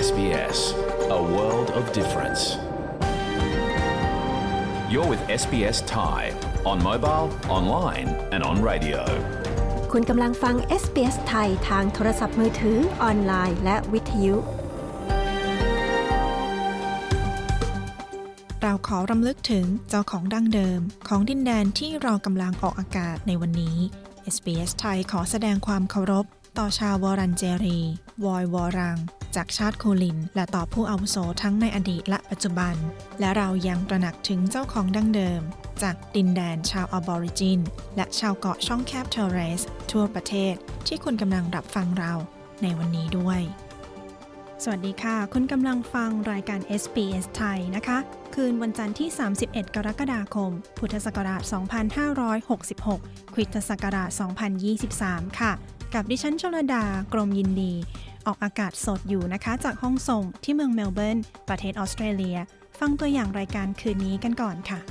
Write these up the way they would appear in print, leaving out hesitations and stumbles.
SBS, a world of difference. You're with SBS Thai on mobile, online and on radio. คุณกำลังฟัง SBS ไทยทางโทรศัพท์มือถือออนไลน์และวิทยุเราขอรำลึกถึงเจ้าของดั้งเดิมของดินแดนที่เรากำลังออกอากาศในวันนี้ SBS ไทยขอแสดงความเคารพต่อชาววอรันเจรีวอยวอรังจากชาติโคลินและต่อผู้อาวุโสทั้งในอดีตและปัจจุบันและเรายังตระหนักถึงเจ้าของดั้งเดิมจากดินแดนชาวออบอริจินและชาวเกาะช่องแคบเทอร์เรสทั่วประเทศที่คุณกำลังรับฟังเราในวันนี้ด้วยสวัสดีค่ะคุณกำลังฟังรายการ SBS ไทยนะคะคืนวันจันทร์ที่31กรกฎาคมพุทธศักราช2566คริสตศักราช2023ค่ะกับดิฉันชลดากรมยินดีออกอากาศสดอยู่นะคะจากห้องส่งที่เมืองเมลเบิร์นประเทศออสเตรเลียฟังตัวอย่างรายการคืนนี้กันก่อนค่ะ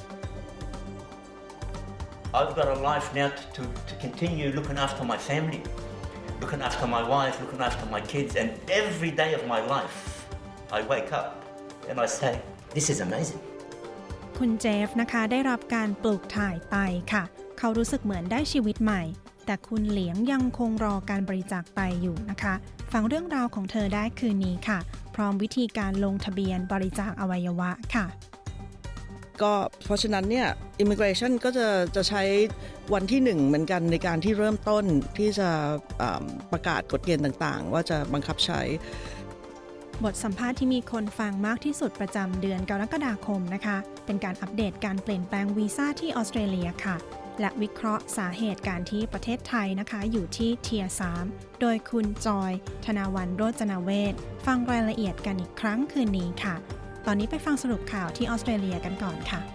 I've got a life now to continue looking after my family, looking after my wife, looking after my kids, and every day of my life I wake up and I say, this is amazing. คุณเจฟนะคะได้รับการปลูกถ่ายไตค่ะเขารู้สึกเหมือนได้ชีวิตใหม่แต่คุณเหลียงยังคงรอการบริจาคไตอยู่นะคะฟังเรื่องราวของเธอได้คืนนี้ค่ะพร้อมวิธีการลงทะเบียนบริจาคอวัยวะค่ะก็เพราะฉะนั้นเนี่ย Immigration ก็จะใช้วันที่1เหมือนกันในการที่เริ่มต้นที่จะประกาศกฎเกณฑ์ต่างๆว่าจะบังคับใช้บทสัมภาษณ์ที่มีคนฟังมากที่สุดประจำเดือนกรกฎาคมนะคะเป็นการอัปเดตการเปลี่ยนแปลงวีซ่าที่ออสเตรเลียค่ะและวิเคราะห์สาเหตุการที่ประเทศไทยนะคะอยู่ที่เทียร์ 3 โดยคุณจอยธนาวันโรจนเวชฟังรายละเอียดกันอีกครั้งคืนนี้ค่ะตอนนี้ไปฟังสรุปข่าวที่ออสเตรเลียกันก่อนค่ะ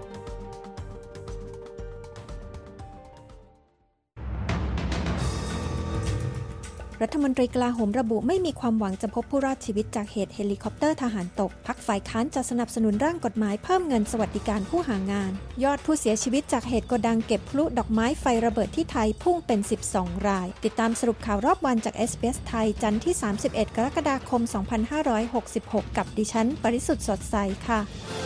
รัฐมนตรีกลาโหมระบุไม่มีความหวังจะพบผู้รอดชีวิตจากเหตุเฮลิคอปเตอร์ทหารตกพรรคฝ่ายค้านจะสนับสนุนร่างกฎหมายเพิ่มเงินสวัสดิการผู้หางานยอดผู้เสียชีวิตจากเหตุโกดังเก็บพลุดอกไม้ไฟระเบิดที่ไทยพุ่งเป็น12รายติดตามสรุปข่าวรอบวันจาก SBS ไทยจันทร์ที่31กรกฎาคม2566กับดิฉันปริสุทธิ์สดใสค่ะ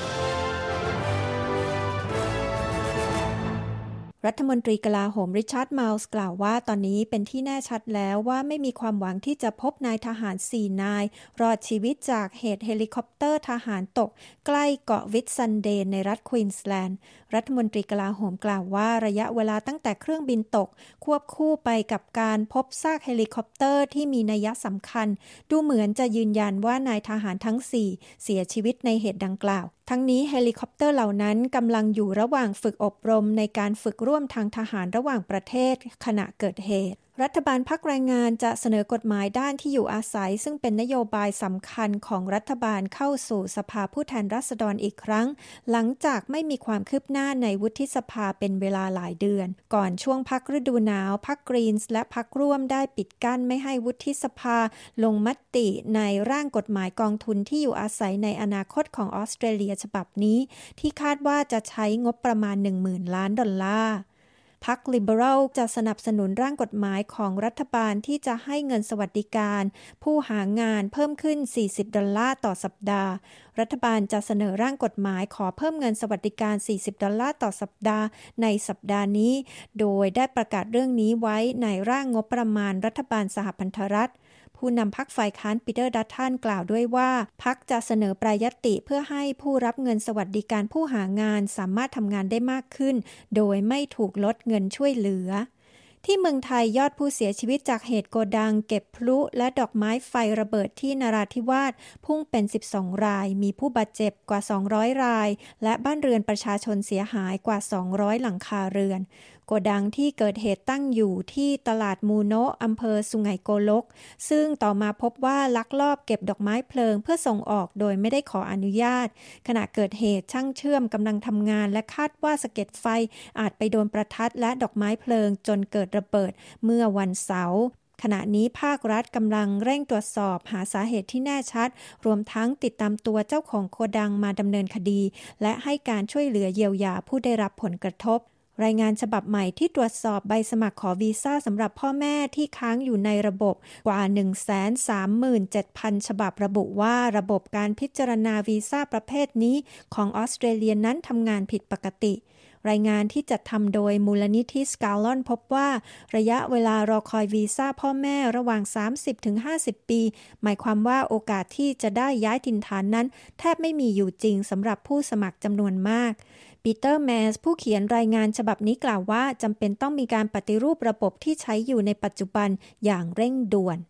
รัฐมนตรีกลาโหมริชาร์ดมัลส์กล่าวว่าตอนนี้เป็นที่แน่ชัดแล้วว่าไม่มีความหวังที่จะพบนายทหาร4นายรอดชีวิตจากเหตุเฮลิคอปเตอร์ทหารตกใกล้เกาะวิทซันเดย์ในรัฐควีนสแลนด์รัฐมนตรีกลาโหมกล่าวว่าระยะเวลาตั้งแต่เครื่องบินตกควบคู่ไปกับการพบซากเฮลิคอปเตอร์ที่มีนัยสำคัญดูเหมือนจะยืนยันว่านายทหารทั้ง4เสียชีวิตในเหตุดังกล่าวทั้งนี้เฮลิคอปเตอร์เหล่านั้นกำลังอยู่ระหว่างฝึกอบรมในการฝึกร่วมทางทหารระหว่างประเทศขณะเกิดเหตุรัฐบาลพรรคแรงงานจะเสนอกฎหมายด้านที่อยู่อาศัยซึ่งเป็นนโยบายสำคัญของรัฐบาลเข้าสู่สภาผู้แทนราษฎรอีกครั้งหลังจากไม่มีความคืบหน้าในวุฒิสภาเป็นเวลาหลายเดือนก่อนช่วงพักฤดูหนาวพรรคกรีนส์และพรรคร่วมได้ปิดกั้นไม่ให้วุฒิสภาลงมติในร่างกฎหมายกองทุนที่อยู่อาศัยในอนาคตของออสเตรเลียฉบับนี้ที่คาดว่าจะใช้งบประมาณ 10,000 ล้านดอลลาร์พรรค Liberal จะสนับสนุนร่างกฎหมายของรัฐบาลที่จะให้เงินสวัสดิการผู้หางานเพิ่มขึ้น$40ต่อสัปดาห์รัฐบาลจะเสนอร่างกฎหมายขอเพิ่มเงินสวัสดิการ$40ต่อสัปดาห์ในสัปดาห์นี้โดยได้ประกาศเรื่องนี้ไว้ในร่างงบประมาณรัฐบาลสหพันธรัฐผู้นำพรรคฝ่ายค้านปีเตอร์ดัตตันกล่าวด้วยว่าพรรคจะเสนอแปรยติเพื่อให้ผู้รับเงินสวัสดิการผู้หางานสามารถทำงานได้มากขึ้นโดยไม่ถูกลดเงินช่วยเหลือที่เมืองไทยยอดผู้เสียชีวิตจากเหตุโกดังเก็บพลุและดอกไม้ไฟระเบิดที่นราธิวาสพุ่งเป็น12รายมีผู้บาดเจ็บกว่า200รายและบ้านเรือนประชาชนเสียหายกว่า200หลังคาเรือนโกดังที่เกิดเหตุตั้งอยู่ที่ตลาดมูโนะอำเภอสุไหงโกลกซึ่งต่อมาพบว่าลักลอบเก็บดอกไม้เพลิงเพื่อส่งออกโดยไม่ได้ขออนุญาตขณะเกิดเหตุช่างเชื่อมกำลังทำงานและคาดว่าสะเก็ดไฟอาจไปโดนประทัดและดอกไม้เพลิงจนเกิดระเบิดเมื่อวันเสาร์ขณะนี้ภาครัฐกำลังเร่งตรวจสอบหาสาเหตุที่แน่ชัดรวมทั้งติดตามตัวเจ้าของโกดังมาดำเนินคดีและให้การช่วยเหลือเยียวยาผู้ได้รับผลกระทบรายงานฉบับใหม่ที่ตรวจสอบใบสมัครขอวีซ่าสำหรับพ่อแม่ที่ค้างอยู่ในระบบกว่า 137,000 ฉบับระบุว่าระบบการพิจารณาวีซ่าประเภทนี้ของออสเตรเลียนั้นทำงานผิดปกติรายงานที่จัดทำโดยมูลนิธิสกาลอนพบว่าระยะเวลารอคอยวีซ่าพ่อแม่ระหว่าง 30-50 ปีหมายความว่าโอกาสที่จะได้ย้ายถิ่นฐานนั้นแทบไม่มีอยู่จริงสำหรับผู้สมัครจำนวนมากปีเตอร์แมสผู้เขียนรายงานฉบับนี้กล่าวว่าจำเป็นต้องมีการปฏิรูประบบที่ใช้อยู่ในปัจจุบันอย่างเร่งด่วน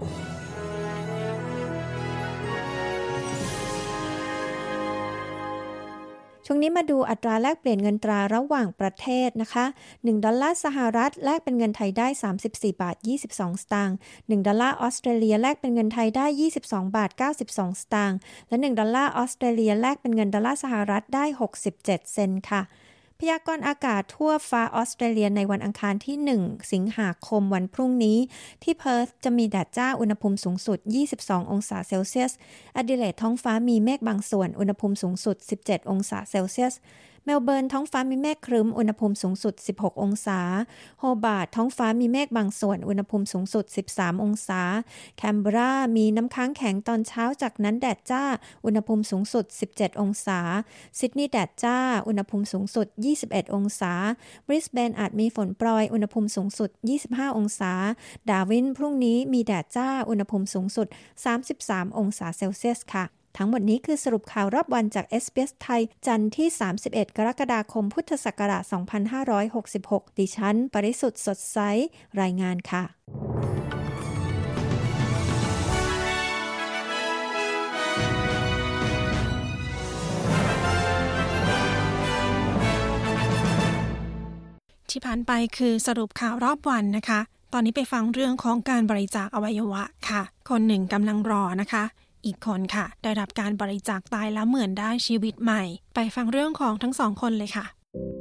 ช่วงนี้มาดูอัตราแลกเปลี่ยนเงินตราระหว่างประเทศนะคะ1ดอลลาร์สหรัฐแลกเป็นเงินไทยได้34บาท22สตางค์1ดอลลาร์ออสเตรเลียแลกเป็นเงินไทยได้22บาท92สตางค์และ1ดอลลาร์ออสเตรเลียแลกเป็นเงินดอลลาร์สหรัฐได้67เซนต์ค่ะพยากรณ์อากาศทั่วฟ้าออสเตรเลียในวันอังคารที่1สิงหาคมวันพรุ่งนี้ที่เพิร์ธจะมีแดดจ้าอุณหภูมิสูงสุด22องศาเซลเซียสแอดิเลดท้องฟ้ามีเมฆบางส่วนอุณหภูมิสูงสุด17องศาเซลเซียสเมลเบิร์นท้องฟ้ามีเมฆครึ้มอุณหภูมิสูงสุด16องศาโฮบาร์ตท้องฟ้ามีเมฆบางส่วนอุณหภูมิสูงสุด13องศาแคนเบรามีน้ำค้างแข็งตอนเช้าจากนั้นแดดจ้าอุณหภูมิสูงสุด17องศาซิดนีย์แดดจ้าอุณหภูมิสูงสุด21องศาบริสเบนอาจมีฝนโปรยอุณหภูมิสูงสุด25องศาดาร์วินพรุ่งนี้มีแดดจ้าอุณหภูมิสูงสุด33องศาเซลเซียสค่ะทั้งหมดนี้คือสรุปข่าวรอบวันจาก SBS ไทยจันทร์ที่31กรกฎาคมพุทธศักราช2566ดิฉันปริสุทธิ์สดใสรายงานค่ะที่ผ่านไปคือสรุปข่าวรอบวันนะคะตอนนี้ไปฟังเรื่องของการบริจาคอวัยวะค่ะคนหนึ่งกำลังรอนะคะอีกคนค่ะได้รับการบริจาคตายแล้วเหมือนได้ชีวิตใหม่ไปฟังเรื่องของทั้งสองคนเลยค่ะ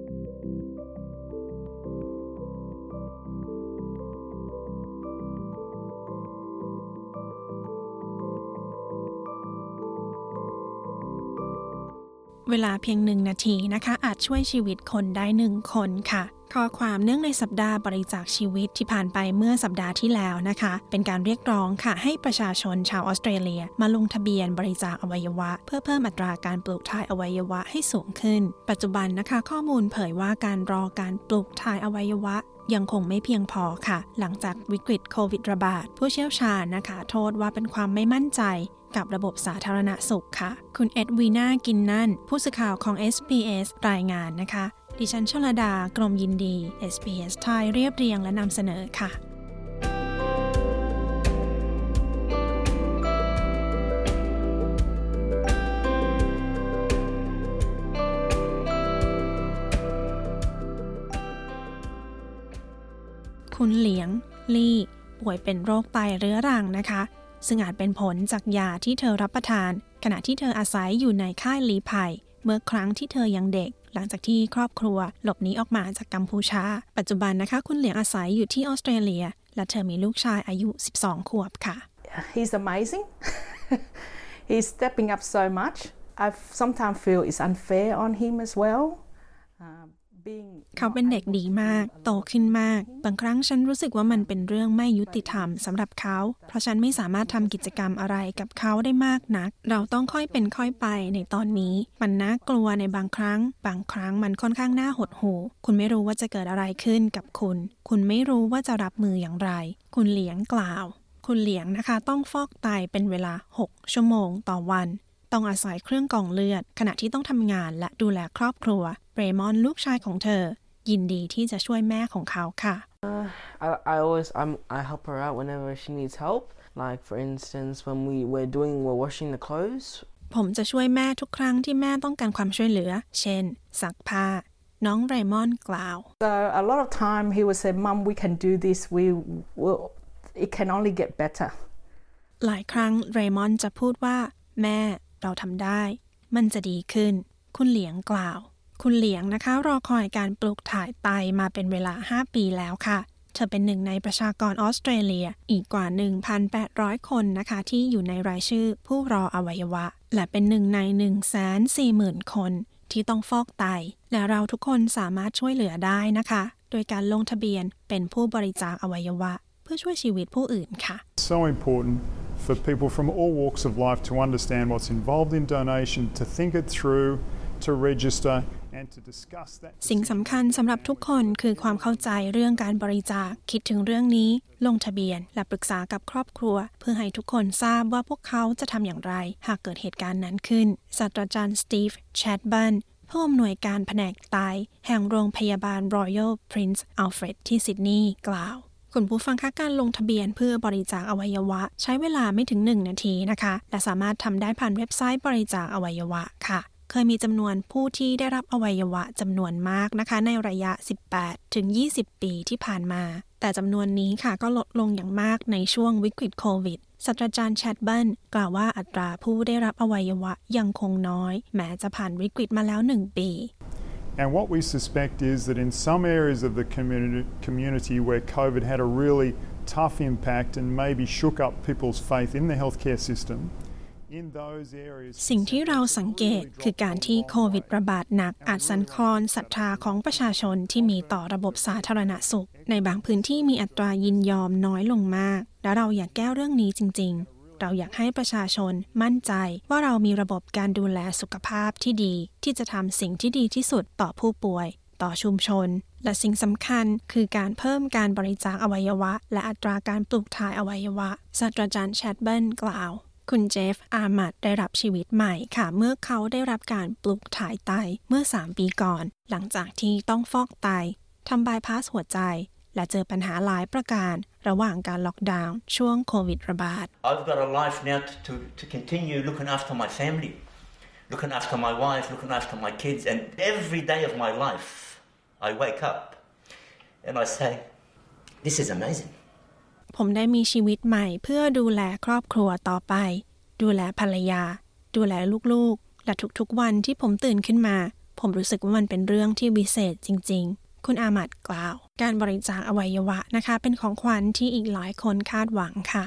เวลาเพียง1นาทีนะคะอาจช่วยชีวิตคนได้1คนค่ะข้อความเนื่องในสัปดาห์บริจาคชีวิตที่ผ่านไปเมื่อสัปดาห์ที่แล้วนะคะเป็นการเรียกร้องค่ะให้ประชาชนชาวออสเตรเลียมาลงทะเบียนบริจาคอวัยวะเพื่อเพิ่มอัตราการปลูกถ่ายอวัยวะให้สูงขึ้นปัจจุบันนะคะข้อมูลเผยว่าการรอการปลูกถ่ายอวัยวะยังคงไม่เพียงพอค่ะหลังจากวิกฤตโควิดระบาดผู้เชี่ยวชาญนะคะโทษว่าเป็นความไม่มั่นใจกับระบบสาธารณสุขค่ะคุณเอ็ดวีนากินนั่นผู้สื่อข่าวของ SBS รายงานนะคะดิฉันชลดากรมยินดี SBS ไทยเรียบเรียงและนำเสนอค่ะคุณเหลียงลี่ป่วยเป็นโรคไตเรื้อรังนะคะซึ่งอาจเป็นผลจากยาที่เธอรับประทานขณะที่เธออาศัยอยู่ในค่ายลี้ภัยเมื่อครั้งที่เธอยังเด็กหลังจากที่ครอบครัวหลบหนีออกมาจากกัมพูชาปัจจุบันนะคะคุณเหลียงอาศัยอยู่ที่ออสเตรเลียและเธอมีลูกชายอายุ12ขวบค่ะ He's amazing. He's stepping up so much. I sometimes feel it's unfair on him as well. เขาเป็นเด็กดีมากโตขึ้นมากบางครั้งฉันรู้สึกว่ามันเป็นเรื่องไม่ยุติธรรมสำหรับเขาเพราะฉันไม่สามารถทำกิจกรรมอะไรกับเขาได้มากนักเราต้องค่อยเป็นค่อยไปในตอนนี้มันน่ากลัวในบางครั้งมันค่อนข้างน่าหดหู่คุณไม่รู้ว่าจะเกิดอะไรขึ้นกับคุณไม่รู้ว่าจะรับมืออย่างไรคุณเหลียงกล่าวคุณเหลียงนะคะต้องฟอกไตเป็นเวลา6ชั่วโมงต่อวันต้องอาศัยเครื่องกรองเลือดขณะที่ต้องทำงานและดูแลครอบครัวเรมอนลูกชายของเธอยินดีที่จะช่วยแม่ของเขาค่ะ I help her out whenever she needs help. Like for instance, when we're washing the clothes. ผมจะช่วยแม่ทุกครั้งที่แม่ต้องการความช่วยเหลือเช่นซักผ้าน้องเรมอนกล่าว So a lot of time he would say, "Mum, we can do this. It can only get better." หลายครั้งเรมอนจะพูดว่าแม่เราทำได้มันจะดีขึ้นคุณเหลียงกล่าวคุณเหลียงนะคะรอคอยการปลูกถ่ายไตมาเป็นเวลา5ปีแล้วค่ะเธอเป็นหนึ่งในประชากรออสเตรเลียอีกกว่า 1,800 คนนะคะที่อยู่ในรายชื่อผู้รออวัยวะและเป็นหนึ่งใน 140,000 คนที่ต้องฟอกไตและเราทุกคนสามารถช่วยเหลือได้นะคะโดยการลงทะเบียนเป็นผู้บริจาคอวัยวะเพื่อช่วยชีวิตผู้อื่นค่ะ So important for people from all walks of life to understand what's involved in donation, to think it through, to register and to discuss that. สิ่งสำคัญสำหรับทุกคนคือความเข้าใจเรื่องการบริจาคคิดถึงเรื่องนี้ลงทะเบียนและปรึกษากับครอบครัวเพื่อให้ทุกคนทราบว่าพวกเขาจะทำอย่างไรหากเกิดเหตุการณ์นั้นขึ้นศาสตราจารย์สตีฟแชดบันผู้อำนวยการแผนกไตแห่งโรงพยาบาล Royal Prince Alfred ที่ซิดนีย์กล่าวคุณผู้ฟังคะการลงทะเบียนเพื่อบริจาคอวัยวะใช้เวลาไม่ถึง1นาทีนะคะและสามารถทำได้ผ่านเว็บไซต์บริจาคอวัยวะค่ะเคยมีจำนวนผู้ที่ได้รับอวัยวะจำนวนมากนะคะในระยะ 18-20 ปีที่ผ่านมาแต่จำนวนนี้ค่ะก็ลดลงอย่างมากในช่วงวิกฤตโควิดศาสตราจารย์แชดบันกล่าวว่าอัตราผู้ได้รับอวัยวะยังคงน้อยแม้จะผ่านวิกฤตมาแล้ว1 ปี And what we suspect is that in some areas of the community where COVID had a really tough impact and maybe shook up people's faith in the healthcare system, in those areas สิ่งที่เราสังเกตคือการที่โควิดระบาดหนักอาจสั่นคลอนศรัทธาของประชาชนที่มีต่อระบบสาธารณสุขในบางพื้นที่มีอัตรายินยอมน้อยลงมากและเราอยากแก้เรื่องนี้จริงๆเราอยากให้ประชาชนมั่นใจว่าเรามีระบบการดูแลสุขภาพที่ดีที่จะทำสิ่งที่ดีที่สุดต่อผู้ป่วยต่อชุมชนและสิ่งสำคัญคือการเพิ่มการบริจาคอวัยวะและอัตราการปลูกถ่ายอวัยวะศาสตราจารย์แชดเบิลกล่าวคุณเจฟอาร์มัดได้รับชีวิตใหม่ค่ะเมื่อเขาได้รับการปลูกถ่ายไตเมื่อ3 ปีก่อนหลังจากที่ต้องฟอกไตทำบายพาสหัวใจและเจอปัญหาหลายประการระหว่างการล็อกดาวน์ช่วงโควิดระบาด I've got a life now to continue looking after my family, looking after my wife, looking after my kids, and every day of my life I wake up and I say, this is amazing. ผมได้มีชีวิตใหม่เพื่อดูแลครอบครัวต่อไปดูแลภรรยาดูแลลูกๆและทุกๆวันที่ผมตื่นขึ้นมาผมรู้สึกว่ามันเป็นเรื่องที่วิเศษจริงๆคุณอามัดกล่าวการบริจาคอวัยวะนะคะเป็นของขวัญที่อีกหลายคนคาดหวังค่ะ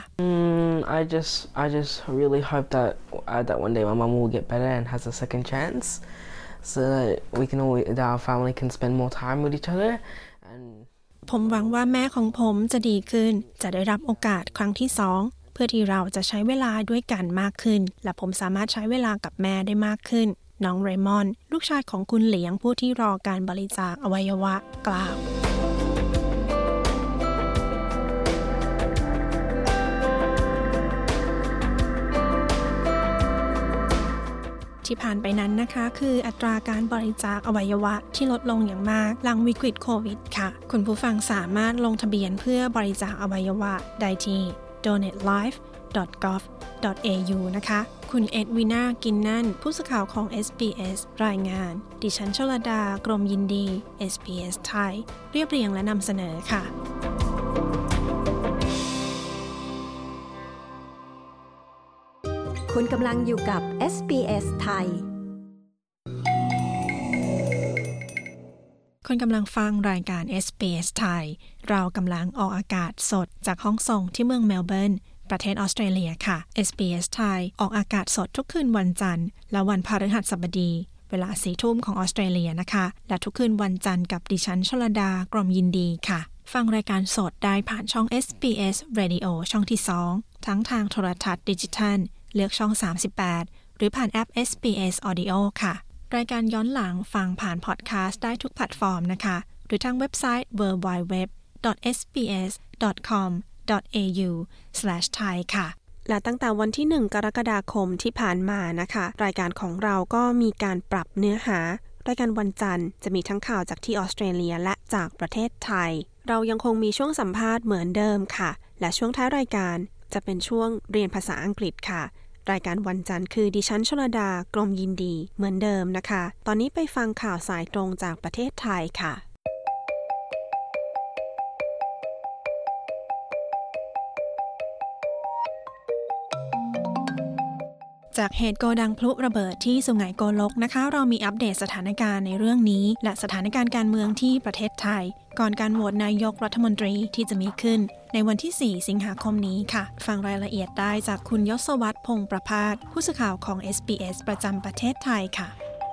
I just really hope that one day my mom will get better and has a second chance so that our family can spend more time with each other and ผมหวังว่าแม่ของผมจะดีขึ้นจะได้รับโอกาสครั้งที่2เพื่อที่เราจะใช้เวลาด้วยกันมากขึ้นและผมสามารถใช้เวลากับแม่ได้มากขึ้นน้องเรมอนลูกชายของคุณเหลียงผู้ที่รอการบริจาคอวัยวะกล่าวที่ผ่านไปนั้นนะคะคืออัตราการบริจาคอวัยวะที่ลดลงอย่างมากหลังวิกฤตโควิดค่ะคุณผู้ฟังสามารถลงทะเบียนเพื่อบริจาคอวัยวะได้ที่ donatelife.gov.au นะคะคุณเอ็ดวินากินนั่นผู้สื่อข่าวของ SBS รายงานดิฉันชลดากรมยินดี SBS ไทยเรียบเรียงและนำเสนอค่ะคุณกำลังอยู่กับ SBS ไทยคุณกำลังฟังรายการ SBS ไทยเรากำลังออกอากาศสดจากห้องส่งที่เมืองเมลเบิร์นประเทศออสเตรเลียค่ะ SBS ไทยออกอากาศสดทุกคืนวันจันทร์และวันพฤหัสบดีเวลา 4 ทุ่มของออสเตรเลียนะคะและทุกคืนวันจันทร์กับดิฉันชลดากรมยินดีค่ะฟังรายการสดได้ผ่านช่อง SBS Radio ช่องที่2ทั้งทางโทรทัศน์ดิจิทัลเลือกช่อง38หรือผ่านแอป SBS Audio ค่ะรายการย้อนหลังฟังผ่านพอดคาสต์ได้ทุกแพลตฟอร์มนะคะหรือทางเว็บไซต์ www.sbs.com.au/thai ค่ะและตั้งแต่วันที่1กรกฎาคมที่ผ่านมานะคะรายการของเราก็มีการปรับเนื้อหารายการวันจันทร์จะมีทั้งข่าวจากที่ออสเตรเลียและจากประเทศไทยเรายังคงมีช่วงสัมภาษณ์เหมือนเดิมค่ะและช่วงท้ายรายการจะเป็นช่วงเรียนภาษาอังกฤษค่ะรายการวันจันทร์คือดิฉันชลดากรมยินดีเหมือนเดิมนะคะตอนนี้ไปฟังข่าวสายตรงจากประเทศไทยค่ะจากเหตุโกดังพลุระเบิดที่สุไหงโกลกนะคะเรามีอัปเดตสถานการณ์ในเรื่องนี้และสถานการณ์การเมืองที่ประเทศไทยก่อนการโหวตนายกรัฐมนตรีที่จะมีขึ้นในวันที่ 4 สิงหาคมนี้ค่ะฟังรายละเอียดได้จากคุณยศวัฒน์พงษ์ประภาสผู้สื่อข่าวของ SBS ประจำประเทศไทยค่ะ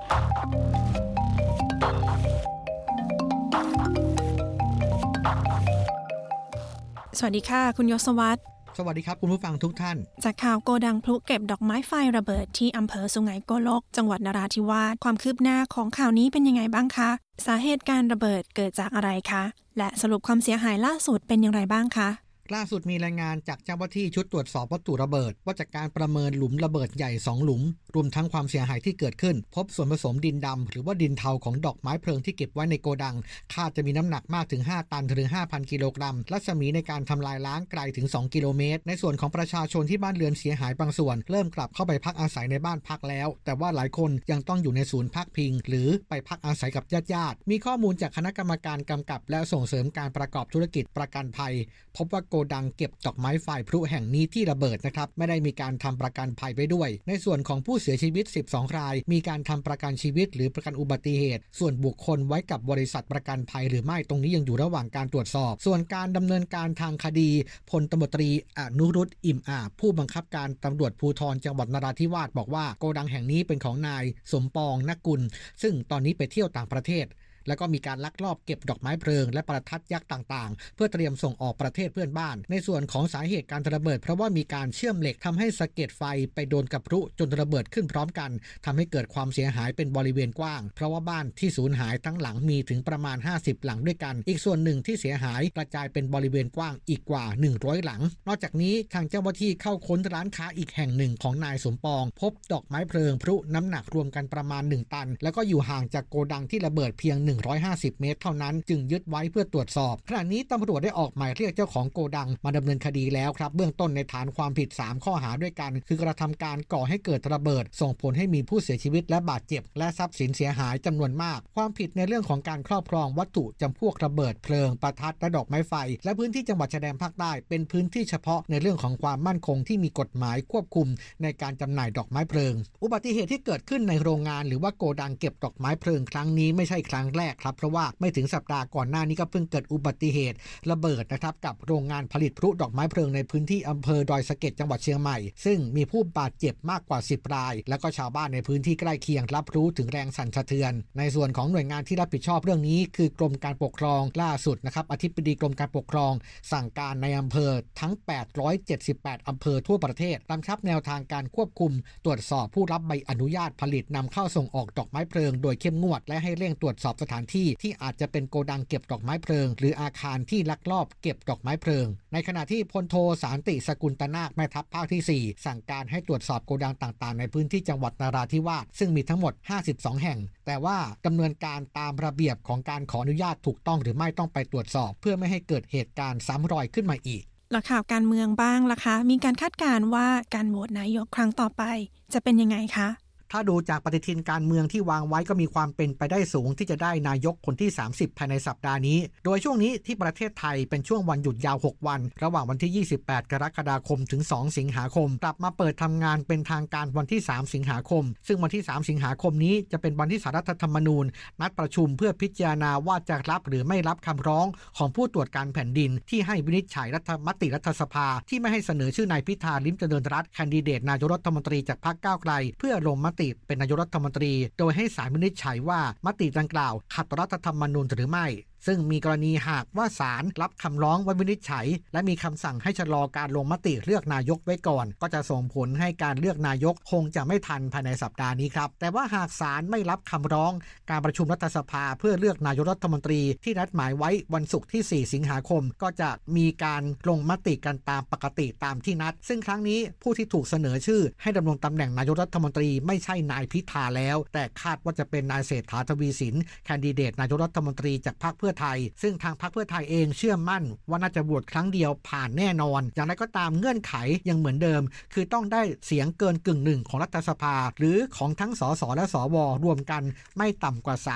สวัสดีค่ะคุณยศวัฒน์สวัสดีครับคุณผู้ฟังทุกท่านจากข่าวโกดังพลุเก็บดอกไม้ไฟระเบิดที่อำเภอสุไหงโกลกจังหวัดนราธิวาสความคืบหน้าของข่าวนี้เป็นยังไงบ้างคะสาเหตุการระเบิดเกิดจากอะไรคะและสรุปความเสียหายล่าสุดเป็นอย่างไรบ้างคะล่าสุดมีรายงานจากเจ้าหน้าที่ชุดตรวจสอบวัตถุระเบิดว่าจากการประเมินหลุมระเบิดใหญ่2หลุมรวมทั้งความเสียหายที่เกิดขึ้นพบส่วนผสมดินดำหรือว่าดินเทาของดอกไม้เพลิงที่เก็บไว้ในโกดังคาดจะมีน้ำหนักมากถึง5ตันหรือ 5,000 กิโลกรัมรัศมีในการทำลายล้างไกลถึง2กิโลเมตรในส่วนของประชาชนที่บ้านเรือนเสียหายบางส่วนเริ่มกลับเข้าไปพักอาศัยในบ้านพักแล้วแต่ว่าหลายคนยังต้องอยู่ในศูนย์พักพิงหรือไปพักอาศัยกับญาติๆมีข้อมูลจากคณะกรรมการกำกับและส่งเสริมการประกอบธุรกิจประกันภัยพบว่าโกดังเก็บดอกไม้ไฟพลุแห่งนี้ที่ระเบิดนะครับไม่ได้มีการทำประกันภัยไว้ด้วยในส่วนของผู้เสียชีวิต12รายมีการทำประกันชีวิตหรือประกันอุบัติเหตุส่วนบุคคลไว้กับบริษัทประกันภัยหรือไม่ตรงนี้ยังอยู่ระหว่างการตรวจสอบส่วนการดำเนินการทางคดีพลตำรวจตรีอนุรุตอิ่มอาบผู้บังคับการตำรวจภูธรจังหวัดนราธิวาสบอกว่าโกดังแห่งนี้เป็นของนายสมปองนักกุลซึ่งตอนนี้ไปเที่ยวต่างประเทศแล้วก็มีการลักลอบเก็บดอกไม้เพลิงและประทัดยักษ์ต่างๆเพื่อเตรียมส่งออกประเทศเพื่อนบ้านในส่วนของสาเหตุการระเบิดเพราะว่ามีการเชื่อมเหล็กทำให้สะเก็ดไฟไปโดนกับพลุจนระเบิดขึ้นพร้อมกันทำให้เกิดความเสียหายเป็นบริเวณกว้างเพราะว่าบ้านที่สูญหายทั้งหลังมีถึงประมาณ50หลังด้วยกันอีกส่วนหนึ่งที่เสียหายกระจายเป็นบริเวณกว้างอีกกว่า100หลังนอกจากนี้ทางเจ้าหน้าที่เข้าค้นร้านค้าอีกแห่งหนึ่งของนายสมปองพบดอกไม้เพลิงพลุน้ำหนักรวมกันประมาณ1ตันแล้วก็อยู่ห่างจากโกดังที่ระเบิดเพียง150เมตรเท่านั้นจึงยึดไว้เพื่อตรวจสอบขณะนี้ตำรวจได้ออกหมายเรียกเจ้าของโกดังมาดำเนินคดีแล้วครับเบื้องต้นในฐานความผิด3ข้อหาด้วยกันคือกระทำการก่อให้เกิดระเบิดส่งผลให้มีผู้เสียชีวิตและบาดเจ็บและทรัพย์สินเสียหายจำนวนมากความผิดในเรื่องของการครอบครองวัตถุจำพวกระเบิดเพลิงประทัดและดอกไม้ไฟและพื้นที่จังหวัดชายแดนภาคใต้เป็นพื้นที่เฉพาะในเรื่องของความมั่นคงที่มีกฎหมายควบคุมในการจำหน่ายดอกไม้เพลิงอุบัติเหตุที่เกิดขึ้นในโรงงานหรือว่าโกดังเก็บดอกไม้เพลิงครั้งนี้ไม่ใช่ครั้งแรกครับเพราะว่าไม่ถึงสัปดาห์ก่อนหน้านี้ก็เพิ่งเกิดอุบัติเหตุระเบิดนะครับกับโรงงานผลิตพลุดอกไม้เพลิงในพื้นที่อำเภอดอยสะเก็ดจังหวัดเชียงใหม่ซึ่งมีผู้บาดเจ็บมากกว่า10รายแล้วก็ชาวบ้านในพื้นที่ใกล้เคียงรับรู้ถึงแรงสั่นสะเทือนในส่วนของหน่วยงานที่รับผิดชอบเรื่องนี้คือกรมการปกครองล่าสุดนะครับอธิบดีกรมการปกครองสั่งการในอำเภอทั้ง878อำเภอทั่วประเทศกำชับแนวทางการควบคุมตรวจสอบผู้รับใบอนุญาตผลิตนำเข้าส่งออกดอกไม้เพลิงโดยเข้มงวดและให้เร่งตรวจสอบสถานที่ที่อาจจะเป็นโกดังเก็บดอกไม้เพลิงหรืออาคารที่ลักลอบเก็บดอกไม้เพลิงในขณะที่พลโทสานติสกุลตนาคแม่ทัพภาคที่4สั่งการให้ตรวจสอบโกดังต่างๆในพื้นที่จังหวัดนราธิวาสซึ่งมีทั้งหมด52แห่งแต่ว่าดำเนินการตามระเบียบของการขออนุญาตถูกต้องหรือไม่ต้องไปตรวจสอบเพื่อไม่ให้เกิดเหตุการณ์ซ้ำรอยขึ้นมาอีกและข่าวการเมืองบ้างล่ะคะมีการคาดการณ์ว่าการโหวตนายกครั้งต่อไปจะเป็นยังไงคะถ้าดูจากปฏิทินการเมืองที่วางไว้ก็มีความเป็นไปได้สูงที่จะได้นายกคนที่30ภายในสัปดาห์นี้โดยช่วงนี้ที่ประเทศไทยเป็นช่วงวันหยุดยาว6วันระหว่างวันที่28กรกฎาคมถึง2สิงหาคมกลับมาเปิดทำงานเป็นทางการวันที่3สิงหาคมซึ่งวันที่3สิงหาคมนี้จะเป็นวันที่ศาลรัฐธรรมนูญนัดประชุมเพื่อพิจารณาว่าจะรับหรือไม่รับคำร้องของผู้ตรวจการแผ่นดินที่ให้วินิจฉัยมติรัฐสภาที่ไม่ให้เสนอชื่อนายพิธาลิ้มเจริญรัตน์แคนดิเดตนายกรัฐมนตรีจากพรรคก้าวไกลเพื่อลงมติเป็นนายกรัฐมนตรีโดยให้ศาลวินิจฉัยว่ามติดังกล่าวขัดต่อรัฐธรรมนูญหรือไม่ซึ่งมีกรณีหากว่าศาลรับคำร้องไว้วินิจฉัยและมีคำสั่งให้ชะลอการลงมติเลือกนายกไว้ก่อนก็จะส่งผลให้การเลือกนายกคงจะไม่ทันภายในสัปดาห์นี้ครับแต่ว่าหากศาลไม่รับคำร้องการประชุมรัฐสภาเพื่อเลือกนายกรัฐมนตรีที่นัดหมายไว้วันศุกร์ที่4สิงหาคมก็จะมีการลงมติกันตามปกติตามที่นัดซึ่งครั้งนี้ผู้ที่ถูกเสนอชื่อให้ดำรงตำแหน่งนายกรัฐมนตรีไม่ใช่นายพิธาแล้วแต่คาดว่าจะเป็นนายเศรษฐาทวีสินแคนดิเดตนายกรัฐมนตรีจากพรรคเพื่อไทยซึ่งทางพรรคเพื่อไทยเองเชื่อมั่นว่าน่าจะโหวตครั้งเดียวผ่านแน่นอนอย่างไรก็ตามเงื่อนไขยังเหมือนเดิมคือต้องได้เสียงเกินกึ่งหนึ่งของรัฐสภาหรือของทั้งสสและสวรวมกันไม่ต่ำกว่า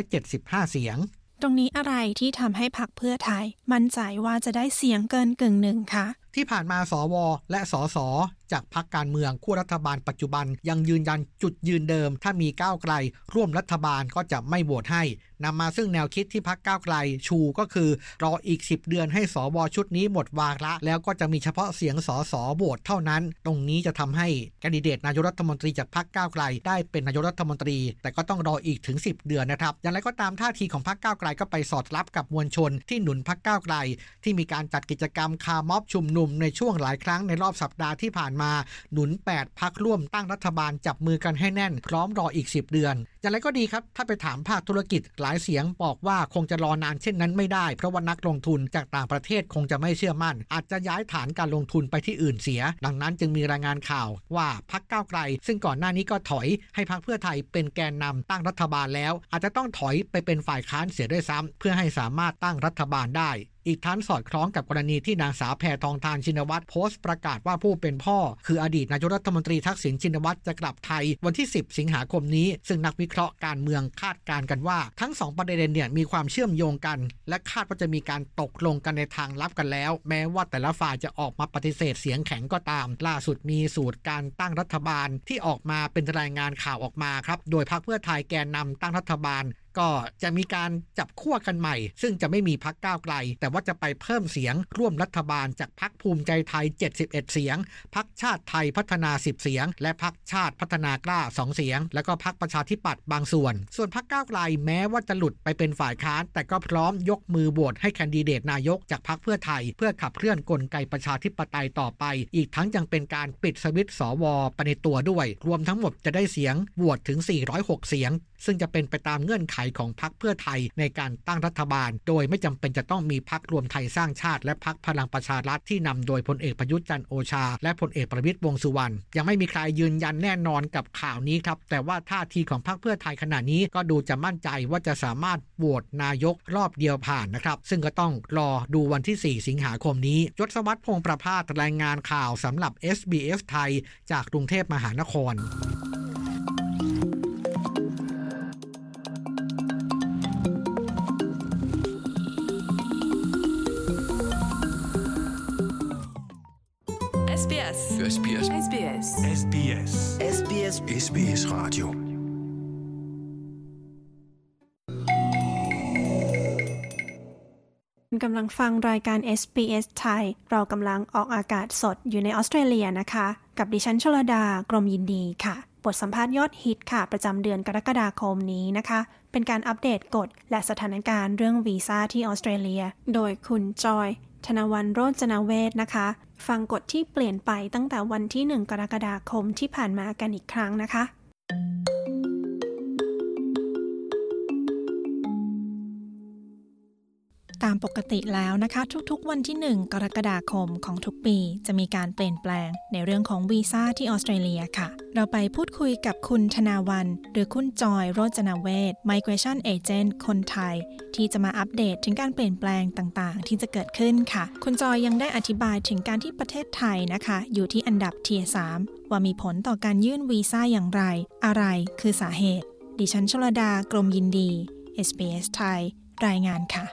375เสียงตรงนี้อะไรที่ทำให้พรรคเพื่อไทยมั่นใจว่าจะได้เสียงเกินกึ่งหนึ่งคะที่ผ่านมาสวและสสจากพรรคการเมืองคู่รัฐบาลปัจจุบันยังยืนยันจุดยืนเดิมถ้ามีก้าวไกลร่วมรัฐบาลก็จะไม่โหวตให้นำมาซึ่งแนวคิดที่พรรคก้าวไกลชูก็คือรออีก10เดือนให้สวชุดนี้หมดวาระแล้วก็จะมีเฉพาะเสียงสสโหวตเท่านั้นตรงนี้จะทำให้แคนดิเดตนายกรัฐมนตรีจากพรรคก้าวไกลได้เป็นนายกรัฐมนตรีแต่ก็ต้องรออีกถึง10เดือนนะครับอย่างไรก็ตามท่าทีของพรรคก้าวไกลก็ไปสอดรับกับมวลชนที่หนุนพรรคก้าวไกลที่มีการจัดกิจกรรมคาร์ม็อบชุมนุมในช่วงหลายครั้งในรอบสัปดาห์ที่ผ่านมาหนุน8พรรคร่วมตั้งรัฐบาลจับมือกันให้แน่นพร้อมรออีก10เดือนอย่างไรก็ดีครับถ้าไปถามภาคธุรกิจหลายเสียงบอกว่าคงจะรอนานเช่นนั้นไม่ได้เพราะว่านักลงทุนจากต่างประเทศคงจะไม่เชื่อมั่นอาจจะย้ายฐานการลงทุนไปที่อื่นเสียดังนั้นจึงมีรายงานข่าวว่าพรรคก้าวไกลซึ่งก่อนหน้านี้ก็ถอยให้พรรคเพื่อไทยเป็นแกนนำตั้งรัฐบาลแล้วอาจจะต้องถอยไปเป็นฝ่ายค้านเสียด้วยซ้ำเพื่อให้สามารถตั้งรัฐบาลได้อีกทั้งสอดคล้องกับกรณีที่นางสาวแพทองธารชินวัตรโพสต์ประกาศว่าผู้เป็นพ่อคืออดีตนายกรัฐมนตรีทักษิณชินวัตรจะกลับไทยวันที่10สิงหาคมนี้ซึ่งนักวิเคราะห์การเมืองคาดการณ์กันว่าทั้ง2ประเด็นเนี่ยมีความเชื่อมโยงกันและคาดว่าจะมีการตกลงกันในทางลับกันแล้วแม้ว่าแต่ละฝ่ายจะออกมาปฏิเสธเสียงแข็งก็ตามล่าสุดมีสูตรการตั้งรัฐบาลที่ออกมาเป็นรายงานข่าวออกมาครับโดยพรรคเพื่อไทยแกนนำตั้งรัฐบาลก็จะมีการจับขั้วกันใหม่ซึ่งจะไม่มีพรรคก้าวไกลแต่ว่าจะไปเพิ่มเสียงร่วมรัฐบาลจากพรรคภูมิใจไทย71เสียงพรรคชาติไทยพัฒนา10เสียงและพรรคชาติพัฒนากล้า2เสียงแล้วก็พรรคประชาธิปัตย์บางส่วนพรรคก้าวไกลแม้ว่าจะหลุดไปเป็นฝ่ายค้านแต่ก็พร้อมยกมือโหวตให้แคนดิเดตนายกจากพรรคเพื่อไทยเพื่อขับเคลื่อนกลไกประชาธิปไตยต่อไปอีกทั้งยังเป็นการปิดสวิตช์สวไปในตัวด้วยรวมทั้งหมดจะได้เสียงโหวตถึง406เสียงซึ่งจะเป็นไปตามเงื่อนไขของพรรคเพื่อไทยในการตั้งรัฐบาลโดยไม่จำเป็นจะต้องมีพรรครวมไทยสร้างชาติและพรรคพลังประชารัฐที่นำโดยพลเอกประยุทธ์จันทร์โอชาและพลเอกประวิตรวงษ์สุวรรณยังไม่มีใครยืนยันแน่นอนกับข่าวนี้ครับแต่ว่าท่าทีของพรรคเพื่อไทยขณะนี้ก็ดูจะมั่นใจว่าจะสามารถโหวตนายกรอบเดียวผ่านนะครับซึ่งก็ต้องรอดูวันที่4สิงหาคมนี้ยศวัฒน์ พงษ์ประภาสรายงานข่าวสำหรับ SBS ไทยจากกรุงเทพมหานคร SBS SBS SBS SBS SBS SBS Radio กำลังฟังรายการ SBS ไทยเรากำลังออกอากาศสดอยู่ในออสเตรเลียนะคะกับดิฉันชลดากรมยินดีค่ะบทสัมภาษณ์ยอดฮิตค่ะประจำเดือนกรกฎาคมนี้นะคะเป็นการอัปเดตกฎและสถานการณ์เรื่องวีซ่าที่ออสเตรเลียโดยคุณจอยธนวรรณ โรจนเวชนะคะฟังกฎที่เปลี่ยนไปตั้งแต่วันที่1กรกฎาคมที่ผ่านมากันอีกครั้งนะคะตามปกติแล้วนะคะทุกๆวันที่1กรกฎาคมของทุกปีจะมีการเปลี่ยนแปลงในเรื่องของวีซ่าที่ออสเตรเลียค่ะเราไปพูดคุยกับคุณธนาวรรณหรือคุณจอยโรจนเวช Migration Agent คนไทยที่จะมาอัปเดตถึงการเปลี่ยนแปลงต่างๆที่จะเกิดขึ้นค่ะคุณจอยยังได้อธิบายถึงการที่ประเทศไทยนะคะอยู่ที่อันดับ Tier 3ว่ามีผลต่อการยื่นวีซ่าอย่างไรอะไรคือสาเหตุดิฉันชลดากรมยินดี SBS ไทยรายงานค่ะ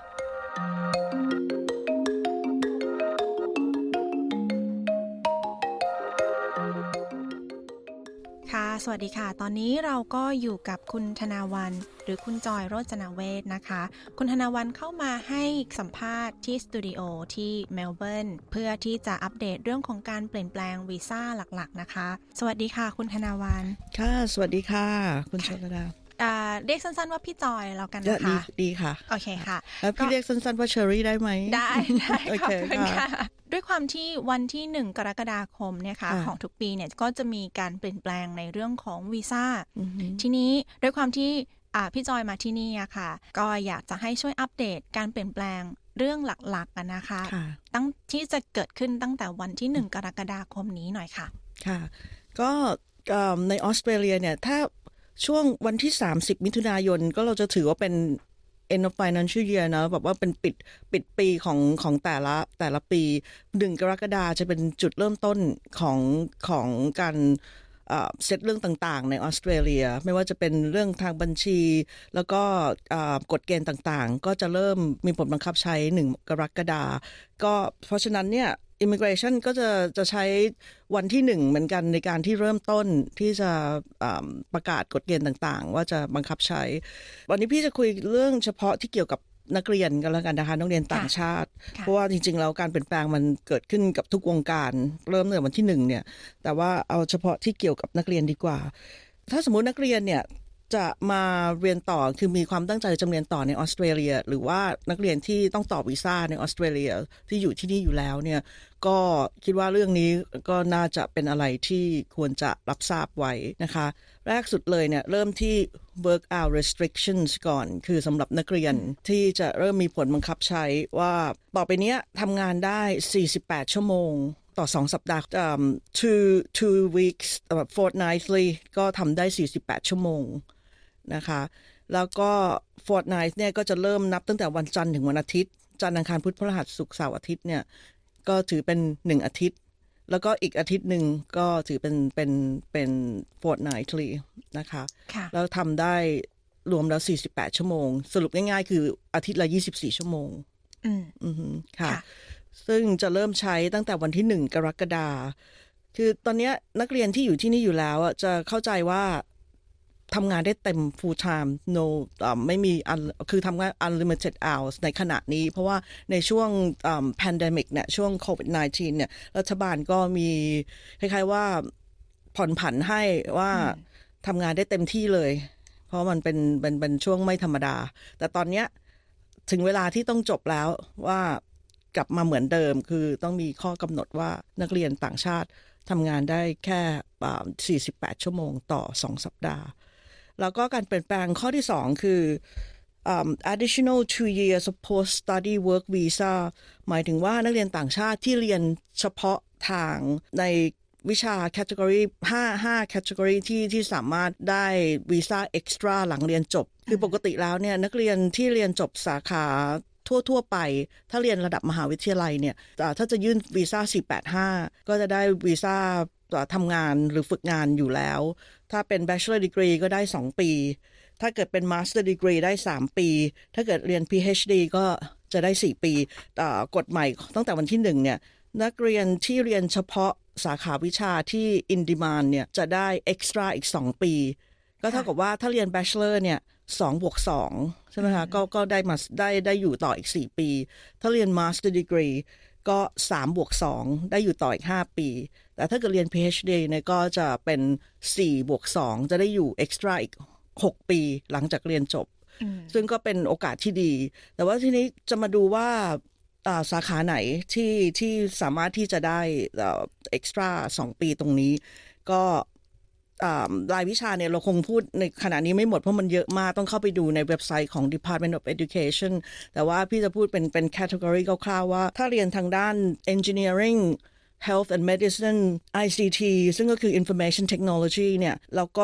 ค่ะสวัสดีค่ะตอนนี้เราก็อยู่กับคุณธนาวรรณหรือคุณจอยโรจนเวชนะคะคุณธนาวรรณเข้ามาให้สัมภาษณ์ที่สตูดิโอที่เมลเบิร์นเพื่อที่จะอัปเดตเรื่องของการเปลี่ยนแปลงวีซ่าหลักๆนะคะสวัสดีค่ะคุณธนาวรรณค่ะสวัสดีค่ะคุณชลดาเรียกสั้นๆว่าพี่จอยแล้วกันนะคะดีค่ะโอเคค่ะแล้วพี่เรียกสั้นๆว่าเชอรี่ได้ไหมได้ขอบคุณค่ะด้วยความที่วันที่1กรกฎาคมเนี่ยค่ะของทุกปีเนี่ยก็จะมีการเปลี่ยนแปลงในเรื่องของวีซ่าทีนี้ด้วยความที่พี่จอยมาที่นี่อะค่ะก็อยากจะให้ช่วยอัปเดตการเปลี่ยนแปลงเรื่องหลักๆกันนะคะตั้งที่จะเกิดขึ้นตั้งแต่วันที่1กรกฎาคมนี้หน่อยค่ะค่ะก็ในออสเตรเลียเนี่ยถ้าช่วงวันที่30มิถุนายนก็เราจะถือว่าเป็น end of financial year นะแบบว่าเป็นปิดปีของแต่ละปี1กรกฎาคมจะเป็นจุดเริ่มต้นของการเซตเรื่องต่างๆในออสเตรเลียไม่ว่าจะเป็นเรื่องทางบัญชีแล้วก็กฎเกณฑ์ต่างๆก็จะเริ่มมีผลบังคับใช้1กรกฎาคมก็เพราะฉะนั้นเนี่ย immigration ก็จะใช้วันที่1เหมือนกันในการที่เริ่มต้นที่จะประกาศกฎเกณฑ์ต่างๆว่าจะบังคับใช้วันนี้พี่จะคุยเรื่องเฉพาะที่เกี่ยวกับนักเรียนกันแล้วกันนะคะนักเรียนต่างชาติเพราะว่าจริงๆแล้วการเปลี่ยนแปลงมันเกิดขึ้นกับทุกวงการเริ่มตั้งแต่วันที่1เนี่ยแต่ว่าเอาเฉพาะที่เกี่ยวกับนักเรียนดีกว่าถ้าสมมุตินักเรียนเนี่ยจะมาเรียนต่อคือมีความตั้งใจจะเรียนต่อในออสเตรเลียหรือว่านักเรียนที่ต้องต่อวีซ่าในออสเตรเลียที่อยู่ที่นี่อยู่แล้วเนี่ยก็คิดว่าเรื่องนี้ก็น่าจะเป็นอะไรที่ควรจะรับทราบไว้นะคะแรกสุดเลยเนี่ยเริ่มที่ work hour restrictions ก่อนคือสำหรับนักเรียนที่จะเริ่มมีผลบังคับใช้ว่าต่อไปนี้ทำงานได้48ชั่วโมงต่อ2สัปดาห์two weeks fortnightly ก็ทำได้48ชั่วโมงนะคะแล้วก็ fortnight เนี่ยก็จะเริ่มนับตั้งแต่วันจันทร์ถึงวันอาทิตย์จันทร์อังคารพุธพฤหัสศุกร์เสาร์อาทิตย์เนี่ยก็ถือเป็น1อาทิตย์แล้วก็อีกอาทิตย์นึงก็ถือเป็น fortnightly นะคะแล้วทำได้รวมแล้ว48ชั่วโมงสรุปง่ายๆคืออาทิตย์ละ24ชั่วโมงค่ะซึ่งจะเริ่มใช้ตั้งแต่วันที่1กรกฎาคมคือตอนนี้นักเรียนที่อยู่ที่นี่อยู่แล้วจะเข้าใจว่าทำงานได้เต็ม full time no ไม่มีคือทำงาน unlimited hours ในขณะนี้เพราะว่าในช่วงpandemic เนี่ยช่วง COVID-19 เนี่ยรัฐบาลก็มีคล้ายๆว่าผ่อนผันให้ว่าทำงานได้เต็มที่เลยเพราะมันเป็นช่วงไม่ธรรมดาแต่ตอนนี้ถึงเวลาที่ต้องจบแล้วว่ากลับมาเหมือนเดิมคือต้องมีข้อกำหนดว่านักเรียนต่างชาติทำงานได้แค่48ชั่วโมงต่อ2สัปดาห์แล้วก็การเปลี่ยนแปลงข้อที่2คือadditional 2 years of post-study work visa หมายถึงว่านักเรียนต่างชาติที่เรียนเฉพาะทางในวิชา category 5 category ที่สามารถได้วีซ่า extra หลังเรียนจบคือปกติแล้วเนี่ยนักเรียนที่เรียนจบสาขาทั่วไปถ้าเรียนระดับมหาวิทยาลัยเนี่ยถ้าจะยื่นวีซ่า485ก็จะได้วีซ่าทำงานหรือฝึกงานอยู่แล้วถ้าเป็น Bachelor Degree ก็ได้2ปีถ้าเกิดเป็น Master Degree ได้3ปีถ้าเกิดเรียน PhD ก็จะได้4ปีกฎใหม่ตั้งแต่วันที่1เนี่ยนักเรียนที่เรียนเฉพาะสาขาวิชาที่ in demand เนี่ยจะได้ extra อีก2ปีก็เท่ากับว่าถ้าเรียน Bachelor เนี่ย2+2 ใช่ไหมคะก็ได้มาได้อยู่ต่ออีก4ปีถ้าเรียน Master Degree ก็3+2 ได้อยู่ต่ออีก5ปีแต่ถ้าเกิดเรียน PhD เนี่ยก็จะเป็น4+2 จะได้อยู่ extra อีก6ปีหลังจากเรียนจบซึ่งก็เป็นโอกาสที่ดีแต่ว่าทีนี้จะมาดูว่าสาขาไหนที่สามารถที่จะได้extra 2 ปีตรงนี้ก็รายวิชาเนี่ยเราคงพูดในขณะนี้ไม่หมดเพราะมันเยอะมากต้องเข้าไปดูในเว็บไซต์ของ Department of Education แต่ว่าพี่จะพูดเป็น category คร่าวๆว่าถ้าเรียนทางด้าน Engineering Health and Medicine ICT ซึ่งก็คือ Information Technology เนี่ยแล้วก็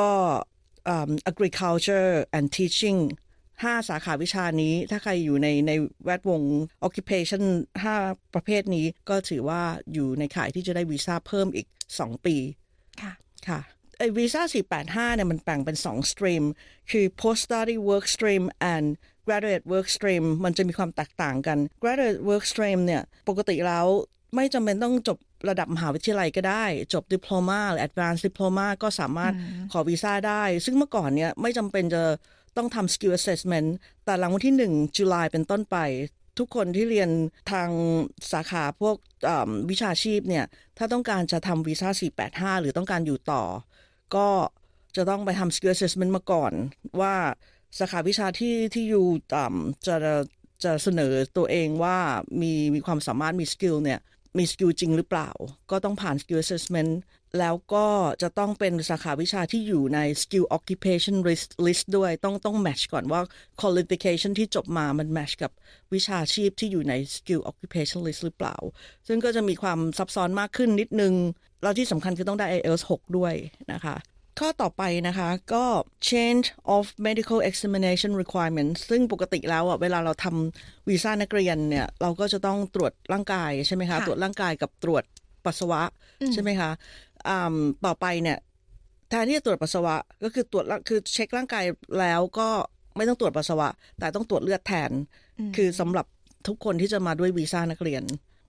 Agriculture and Teaching 5 สาขาวิชานี้ถ้าใครอยู่ในแวดวง Occupation 5 ประเภทนี้ก็ถือว่าอยู่ในข่ายที่จะได้วีซ่าเพิ่มอีก2ปีค่ะไอ้วีซ่า485เนี่ยมันแบ่งเป็น2 stream คือ post study work stream and graduate work stream มันจะมีความแตกต่างกัน graduate work stream เนี่ยปกติแล้วไม่จำเป็นต้องจบระดับมหาวิทยาลัยก็ได้จบ diploma หรือ advanced diploma ก็สามารถขอวีซ่าได้ซึ่งเมื่อก่อนเนี่ยไม่จำเป็นจะต้องทำ skill assessment แต่หลังวันที่1 ตุลาเป็นต้นไปทุกคนที่เรียนทางสาขาพวกวิชาชีพเนี่ยถ้าต้องการจะทำวีซ่า485หรือต้องการอยู่ต่อก็จะต้องไปทำ skill assessment มาก่อนว่าสาขาวิชาที่อยู่จะเสนอตัวเองว่ามีความสามารถมีสกิลเนี่ยมีสกิลจริงหรือเปล่าก็ต้องผ่าน skill assessment แล้วก็จะต้องเป็นสาขาวิชาที่อยู่ใน skill occupation list ด้วยต้อง match ก่อนว่า qualification ที่จบมามัน match กับวิชาชีพที่อยู่ใน skill occupation list หรือเปล่าซึ่งก็จะมีความซับซ้อนมากขึ้นนิดนึงแล้วที่สำคัญคือต้องได้ IELTS 6 ด้วยนะคะข้อต่อไปนะคะก็ change of medical examination requirements ซึ่งปกติแล้วเวลาเราทำวีซ่านักเรียนเนี่ยเราก็จะต้องตรวจร่างกายใช่ไหมคะตรวจร่างกายกับตรวจปัสสาวะใช่ไหมคะต่อไปเนี่ยแทนที่จะตรวจปัสสาวะก็คือคือเช็คร่างกายแล้วก็ไม่ต้องตรวจปัสสาวะแต่ต้องตรวจเลือดแทนคือสำหรับทุกคนที่จะมาด้วยวีซ่านักเรียน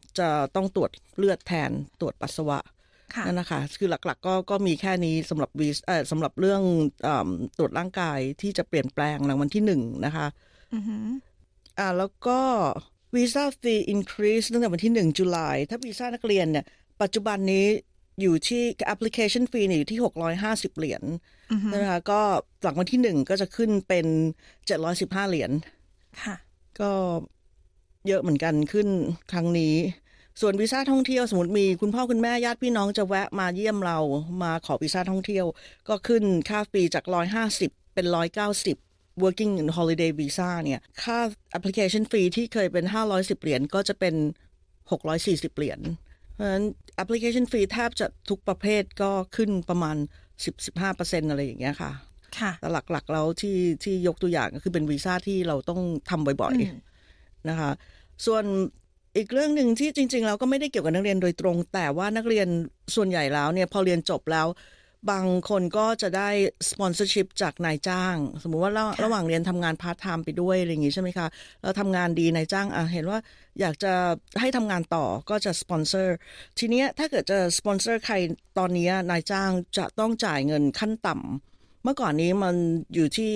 จะต้องตรวจเลือดแทนตรวจปัสสาวะนั่นนะคะคือหลักๆก็มีแค่นี้สำหรับสำหรับเรื่องตรวจร่างกายที่จะเปลี่ยนแปลงหลังวันที่1นะคะแล้วก็วีซ่าฟรีอินครีสตั้งแต่วันที่1ตุลาถ้าวีซ่านักเรียนเนี่ยปัจจุบันนี้อยู่ที่แอปพลิเคชันฟรีอยู่ที่$650นะคะก็หลังวันที่1ก็จะขึ้นเป็น$715ค่ะก็เยอะเหมือนกันขึ้นครั้งนี้ส่วนวีซ่าท่องเที่ยวสมมติมีคุณพ่อคุณแม่ญาติพี่น้องจะแวะมาเยี่ยมเรามาขอวีซ่าท่องเที่ยวก็ขึ้นค่าฟรีจาก150เป็น190 working and holiday visa เนี่ยค่าแอปพลิเคชันฟรีที่เคยเป็น$510ก็จะเป็น$640เพราะฉะนั้นแอปพลิเคชันฟรีแทบจะทุกประเภทก็ขึ้นประมาณ 10-15% อะไรอย่างเงี้ยค่ะแต่หลักๆแล้วที่ยกตัวอย่างก็คือเป็นวีซ่าที่เราต้องทำบ่อยๆนะคะส่วนอีกเรื่องหนึ่งที่จริงๆเราก็ไม่ได้เกี่ยวกับนักเรียนโดยตรงแต่ว่านักเรียนส่วนใหญ่แล้วเนี่ยพอเรียนจบแล้วบางคนก็จะได้สปอนเซอร์ชิพจากนายจ้างสมมุติว่าระหว่างเรียนทำงานพาร์ทไทม์ไปด้วยอะไรอย่างงี้ใช่ไหมคะแล้วทำงานดีนายจ้างเห็นว่าอยากจะให้ทำงานต่อก็จะสปอนเซอร์ทีเนี้ยถ้าเกิดจะสปอนเซอร์ใครตอนนี้นายจ้างจะต้องจ่ายเงินขั้นต่ำเมื่อก่อนนี้มันอยู่ที่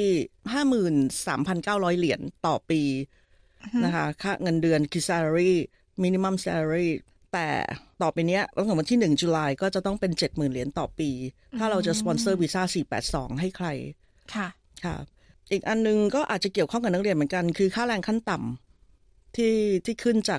53,900 ต่อปีนะคะค่าเงินเดือนคือ salary minimum salary แต่ต่อไปนี้ตั้งแต่วันที่1ตุลาก็จะต้องเป็น $70,000 ต่อปีถ้าเราจะสปอนเซอร์วีซ่า482ให้ใครค่ะอีกอันนึงก็อาจจะเกี่ยวข้องกับนักเรียนเหมือนกันคือค่าแรงขั้นต่ำที่ขึ้นจาก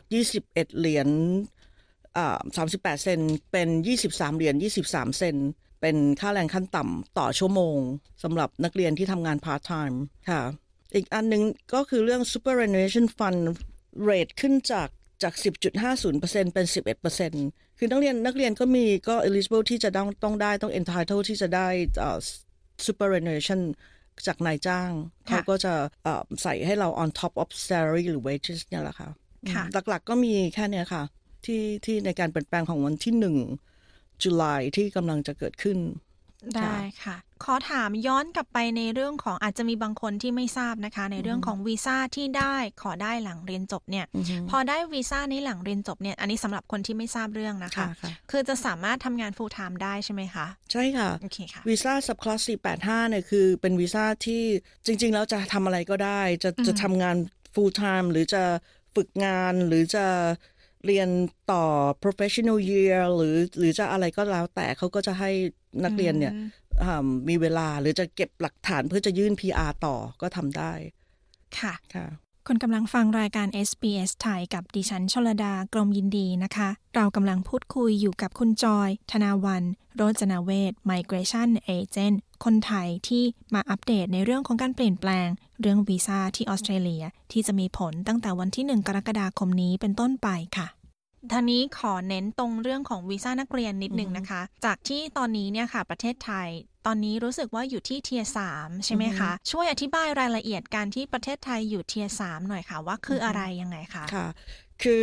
$21.38 เป็น$23.23 เป็นค่าแรงขั้นต่ำต่อชั่วโมงสำหรับนักเรียนที่ทำงานพาร์ทไทม์ค่ะอีกอันนึงก็คือเรื่อง superannuation fund rate ขึ้นจาก 10.50% เป็น 11% คือนักเรียนก็ eligible ที่จะต้องได้ต้อง entitled ที่จะได้superannuation จากนายจ้างเขาก็จะใส่ให้เรา on top of salary หรือ wages เนี่ยแหละค่ะหลักๆก็มีแค่นี้ค่ะที่ในการเปลี่ยนแปลงของวันที่1ตุลาที่กำลังจะเกิดขึ้นได้ค่ะขอถามย้อนกลับไปในเรื่องของอาจจะมีบางคนที่ไม่ทราบนะคะในเรื่องของวีซ่าที่ขอได้หลังเรียนจบเนี่ยพอได้วีซ่านี้หลังเรียนจบเนี่ยอันนี้สำหรับคนที่ไม่ทราบเรื่องนะคะคือจะสามารถทำงาน full time ได้ใช่ไหมคะใช่ค่ะโอเคค่ะวีซ่า subclass 485เนี่ยคือเป็นวีซ่าที่จริงๆแล้วจะทำอะไรก็ได้จะทำงาน full time หรือจะฝึกงานหรือจะเรียนต่อ professional year หรือจะอะไรก็แล้วแต่เขาก็จะให้นักเรียนเนี่ยมีเวลาหรือจะเก็บหลักฐานเพื่อจะยื่น PR ต่อก็ทำได้ค่ะคุณกำลังฟังรายการ SBS ไทยกับดิฉันชลดากรมยินดีนะคะเรากำลังพูดคุยอยู่กับคุณจอยธนาวันโรจนาเวช Migration Agent คนไทยที่มาอัปเดตในเรื่องของการเปลี่ยนแปลงเรื่องวีซ่าที่ออสเตรเลียที่จะมีผลตั้งแต่วันที่1กรกฎาคมนี้เป็นต้นไปค่ะท่านี้ขอเน้นตรงเรื่องของวีซ่านักเรียนนิดนึงนะคะจากที่ตอนนี้เนี่ยค่ะประเทศไทยตอนนี้รู้สึกว่าอยู่ที่ Tier 3 ใช่ไหมคะช่วยอธิบายรายละเอียดการที่ประเทศไทยอยู่ Tier 3 หน่อยค่ะว่าคืออะไรยังไงคะค่ะคือ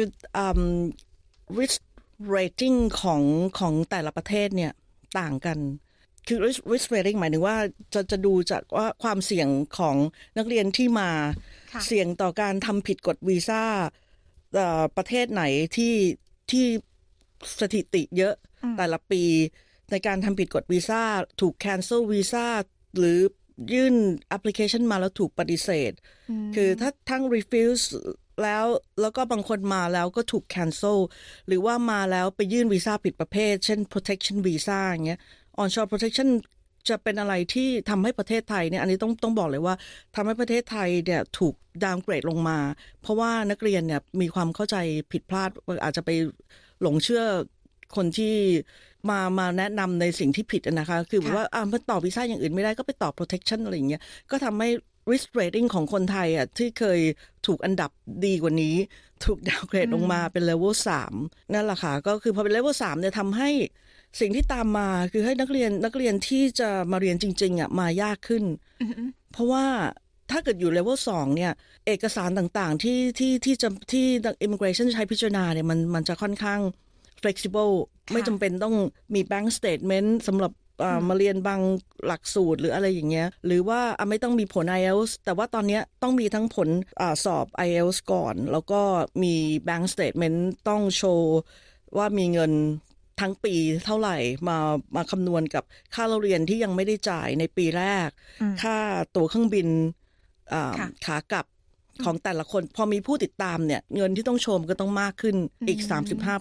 risk rating ของแต่ละประเทศเนี่ยต่างกันคือ risk rating หมายถึงว่าจะดูจากว่าความเสี่ยงของนักเรียนที่มาเสี่ยงต่อการทำผิดกฎวีซ่าประเทศไหนที่สถิติเยอะแต่ละปีในการทำผิดกฎวีซ่าถูก cancel วีซ่าหรือยื่น application มาแล้วถูกปฏิเสธคือถ้าทั้ง refuse แล้วก็บางคนมาแล้วก็ถูก cancel หรือว่ามาแล้วไปยื่นวีซ่าผิดประเภทเช่น protection visa อย่างเงี้ย onshore protection จะเป็นอะไรที่ทำให้ประเทศไทยเนี่ยอันนี้ต้องบอกเลยว่าทำให้ประเทศไทยเนี่ยถูกดาวน์เกรดลงมาเพราะว่านักเรียนเนี่ยมีความเข้าใจผิดพลาดอาจจะไปหลงเชื่อคนที่มาแนะนำในสิ่งที่ผิดนะคะคือว่ามันต่อวีซ่าอย่างอื่นไม่ได้ก็ไปต่อ protection อะไรอย่างเงี้ยก็ทำให้ risk rating ของคนไทยที่เคยถูกอันดับดีกว่านี้ถูกดาวน์เกรดลงมาเป็น level 3นั่นแหละค่ะก็คือพอเป็น level 3เนี่ยทำให้สิ่งที่ตามมาคือให้นักเรียนที่จะมาเรียนจริงๆมายากขึ้นเพราะว่าถ้าเกิดอยู่ level 2เนี่ยเอกสารต่างๆที่ immigration ใช้พิจารณาเนี่ยมันจะค่อนข้าง flexible ไม่จำเป็นต้องมี bank statement สำหรับมาเรียนบางหลักสูตรหรืออะไรอย่างเงี้ยหรือว่าไม่ต้องมีผล IELTS แต่ว่าตอนนี้ต้องมีทั้งผลสอบ IELTS ก่อนแล้วก็มี bank statement ต้องโชว์ว่ามีเงินทั้งปีเท่าไหร่มาคำนวณกับค่าเรียนที่ยังไม่ได้จ่ายในปีแรกค่าตั๋วเครื่องบินขากลับของแต่ละคนพอมีผู้ติดตามเนี่ยเงินที่ต้องโชว์ก็ต้องมากขึ้นอีก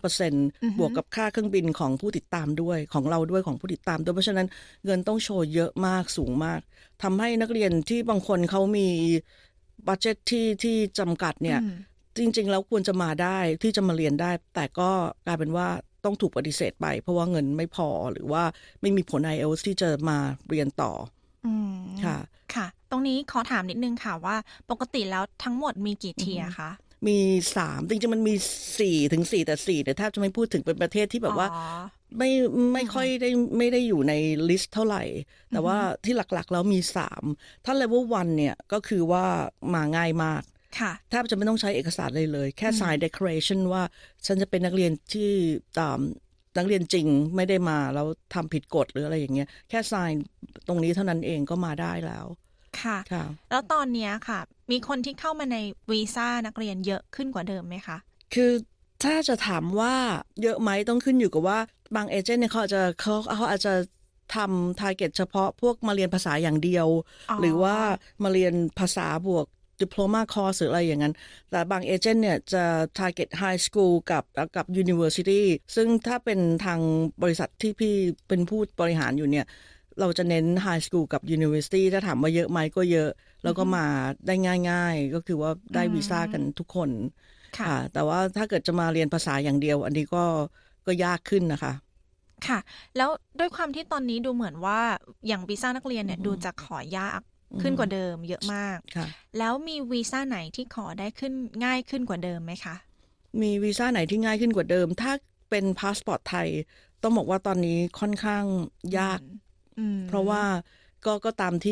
35% บวกกับค่าเครื่องบินของผู้ติดตามด้วยของเราด้วยของผู้ติดตามด้วยเพราะฉะนั้นเงินต้องโชว์เยอะมากสูงมากทำให้นักเรียนที่บางคนเขามีบัดเจ็ตที่จำกัดเนี่ยจริงๆแล้วควรจะมาได้ที่จะมาเรียนได้แต่ก็กลายเป็นว่าต้องถูกปฏิเสธไปเพราะว่าเงินไม่พอหรือว่าไม่มีผล IELTS ที่จะมาเรียนต่อค่ะตรงนี้ขอถามนิดนึงค่ะว่าปกติแล้วทั้งหมดมีกี่เทียร์คะมี3จริงๆมันมี4ถึง4แต่4แต่แทบจะไม่พูดถึงเป็นประเทศที่แบบว่าไม่ค่อยไม่ได้อยู่ในลิสต์เท่าไหร่แต่ว่าที่หลักๆแล้วมี3ถ้า level 1เนี่ยก็คือว่ามาง่ายมากแทบจะไม่ต้องใช้เอกสารเลยแค่ sign declaration ว่าฉันจะเป็นนักเรียนที่นักเรียนจริงไม่ได้มาแล้วทำผิดกฎหรืออะไรอย่างเงี้ยแค่ sign ตรงนี้เท่านั้นเองก็มาได้แล้วค่ะแล้วตอนนี้ค่ะมีคนที่เข้ามาในวีซ่านักเรียนเยอะขึ้นกว่าเดิมไหมคะคือถ้าจะถามว่าเยอะไหมต้องขึ้นอยู่กับว่าบางเอเจนต์เนี่ยเขาอาจจะทำ target เฉพาะพวกมาเรียนภาษาอย่างเดียวหรือว่ามาเรียนภาษาบวกdiploma course หรืออะไรอย่างนั้นแต่บางเอเจนต์เนี่ยจะ target high school กับ university ซึ่งถ้าเป็นทางบริษัทที่พี่เป็นผู้บริหารอยู่เนี่ยเราจะเน้น high school กับ university ถ้าถามว่าเยอะไหมก็เยอะแล้วก็มาได้ง่ายๆก็คือว่าได้วีซ่ากันทุกคนค่ะแต่ว่าถ้าเกิดจะมาเรียนภาษาอย่างเดียวอันนี้ก็ยากขึ้นนะคะค่ะแล้วด้วยความที่ตอนนี้ดูเหมือนว่าอย่างวีซ่านักเรียนเนี่ยดูจะขอยากขึ้นกว่าเดิมเยอะมากแล้วมีวีซ่าไหนที่ขอได้ขึ้นง่ายขึ้นกว่าเดิมไหมคะมีวีซ่าไหนที่ง่ายขึ้นกว่าเดิมถ้าเป็นพาสปอร์ตไทยต้องบอกว่าตอนนี้ค่อนข้างยากเพราะว่าก็ตามที่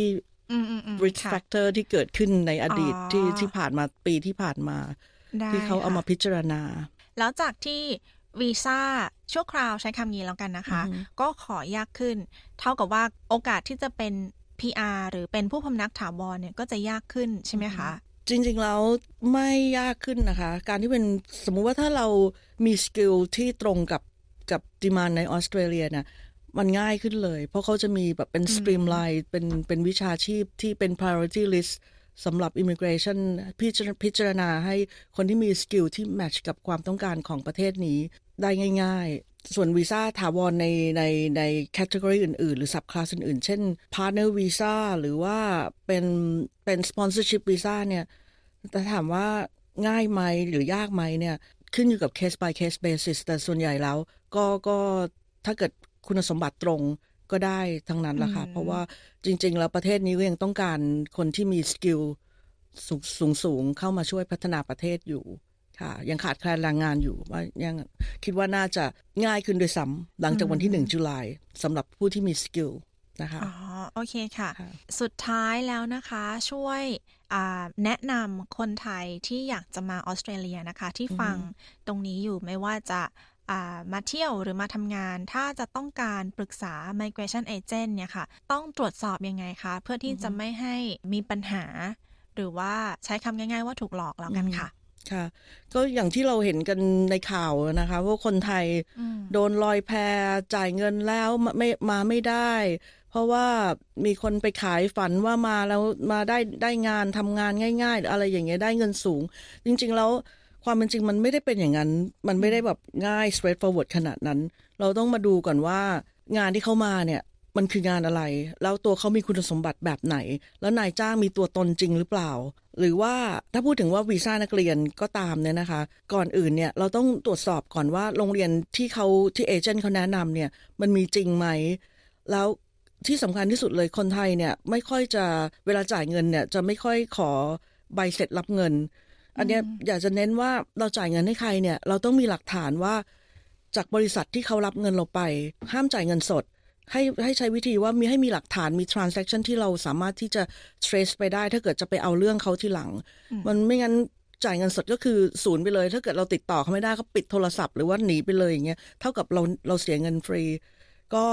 risk factor ที่เกิดขึ้นในอดีตที่ผ่านมาปีที่ผ่านมาที่เขาเอามาพิจารณาแล้วจากที่วีซ่าชั่วคราวใช้คำนี้แล้วกันนะคะก็ขอยากขึ้นเท่ากับว่าโอกาสที่จะเป็นPR หรือเป็นผู้พำนักถาวรเนี่ยก็จะยากขึ้นใช่ไหมคะจริงๆแล้วไม่ยากขึ้นนะคะการที่เป็นสมมุติว่าถ้าเรามีสกิลที่ตรงกับดีมานด์ในออสเตรเลียเนี่ยมันง่ายขึ้นเลยเพราะเขาจะมีแบบเป็นสตรีมไลน์เป็นวิชาชีพที่เป็น priority list สำหรับ immigration พิจารณาให้คนที่มีสกิลที่แมทช์กับความต้องการของประเทศนี้ได้ง่ายๆส่วนวีซ่าถาวรในแคตตากรีอื่นๆหรือ ซับคลาสอื่นๆเช่น partner visa หรือว่าเป็น sponsorship visa เนี่ยแต่ถามว่าง่ายไหมหรือยากไหมเนี่ยขึ้นอยู่กับ case by case basis แต่ส่วนใหญ่แล้วก็ถ้าเกิดคุณสมบัติตรงก็ได้ทั้งนั้นแหละค่ะเพราะว่าจริงๆแล้วประเทศนี้ก็ยังต้องการคนที่มีสกิลสูงเข้ามาช่วยพัฒนาประเทศอยู่ค่ะยังขาดแคลนแรงงานอยู่ว่ายังคิดว่าน่าจะง่ายขึ้นด้วยซ้ำหลังจากวันที่1 ตุลาคมสำหรับผู้ที่มีสกิลนะคะโอเคค่ะสุดท้ายแล้วนะคะช่วยแนะนำคนไทยที่อยากจะมาออสเตรเลียนะคะที่ฟังตรงนี้อยู่ไม่ว่าจะมาเที่ยวหรือมาทำงานถ้าจะต้องการปรึกษา Migration Agent เนี่ยค่ะต้องตรวจสอบยังไงคะเพื่อที่จะไม่ให้มีปัญหาหรือว่าใช้คำง่ายๆว่าถูกหลอกแล้วกันค่ะค่ะก็อย่างที่เราเห็นกันในข่าวนะคะว่าคนไทยโดนลอยแพจ่ายเงินแล้วไม่ได้เพราะว่ามีคนไปขายฝันว่ามาแล้วมาได้งานทำงานง่ายๆอะไรอย่างเงี้ยได้เงินสูงจริงๆแล้วความเป็นจริงมันไม่ได้เป็นอย่างนั้นมันไม่ได้แบบง่าย straight forward ขนาดนั้นเราต้องมาดูก่อนว่างานที่เขามาเนี่ยมันคืองานอะไรแล้วตัวเขามีคุณสมบัติแบบไหนแล้วนายจ้างมีตัวตนจริงหรือเปล่าหรือว่าถ้าพูดถึงว่าวีซ่านักเรียนก็ตามเนี่ยนะคะก่อนอื่นเนี่ยเราต้องตรวจสอบก่อนว่าโรงเรียนที่เอเจนต์เขาแนะนำเนี่ยมันมีจริงไหมแล้วที่สำคัญที่สุดเลยคนไทยเนี่ยไม่ค่อยจะเวลาจ่ายเงินเนี่ยจะไม่ค่อยขอใบเสร็จรับเงินอันนี้อยากจะเน้นว่าเราจ่ายเงินให้ใครเนี่ยเราต้องมีหลักฐานว่าจากบริษัทที่เขารับเงินเราไปห้ามจ่ายเงินสดให้ใช้วิธีว่าให้มีหลักฐานมี transaction ที่เราสามารถที่จะ trace ไปได้ถ้าเกิดจะไปเอาเรื่องเขาทีหลังมันไม่งั้นจ่ายเงินสดก็คือศูนย์ไปเลยถ้าเกิดเราติดต่อเขาไม่ได้เขาปิดโทรศัพท์หรือว่าหนีไปเลยอย่างเงี้ยเท่ากับเราเสียเงินฟรีก็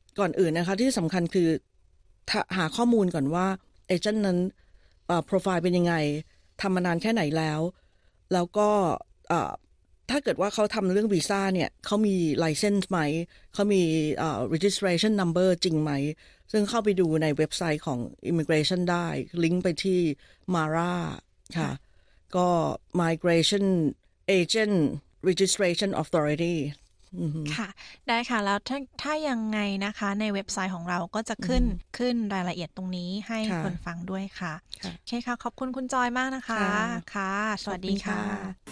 ก่อนอื่นนะคะที่สำคัญคือหาข้อมูลก่อนว่าเอเจนต์นั้นโปรไฟล์เป็นยังไงทำมานานแค่ไหนแล้วก็ถ้าเกิดว่าเขาทำเรื่องวีซ่าเนี่ยเขามี license ไหมเขามีregistration number จริงไหมซึ่งเข้าไปดูในเว็บไซต์ของ immigration ได้ลิงก์ไปที่ MARA ค่ะก็ Migration Agent Registration Authority ค่ะได้ค่ะแล้วถ้ายังไงนะคะในเว็บไซต์ของเราก็จะขึ้นรายละเอียดตรงนี้ให้คนฟังด้วยค่ะโอเคค่ะขอบคุณคุณจอยมากนะคะค่ะสวัสดีค่ะ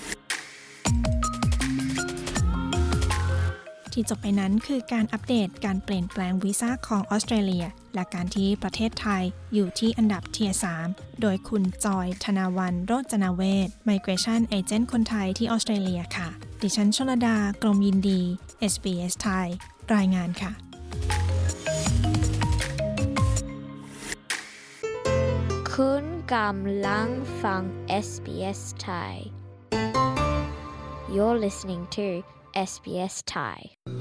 ที่จบไปนั้นคือการอัปเดตการเปลี่ยนแปลงวีซ่าของออสเตรเลียและการที่ประเทศไทยอยู่ที่อันดับ Tier 3 โดยคุณจอยธนาวันโรจนาเวช Migration Agent คนไทยที่ออสเตรเลียค่ะดิฉันชลดากรมยินดี SBS ไทยรายงานค่ะคุณกำลังฟัง SBS Thai You're listening to SBS Thai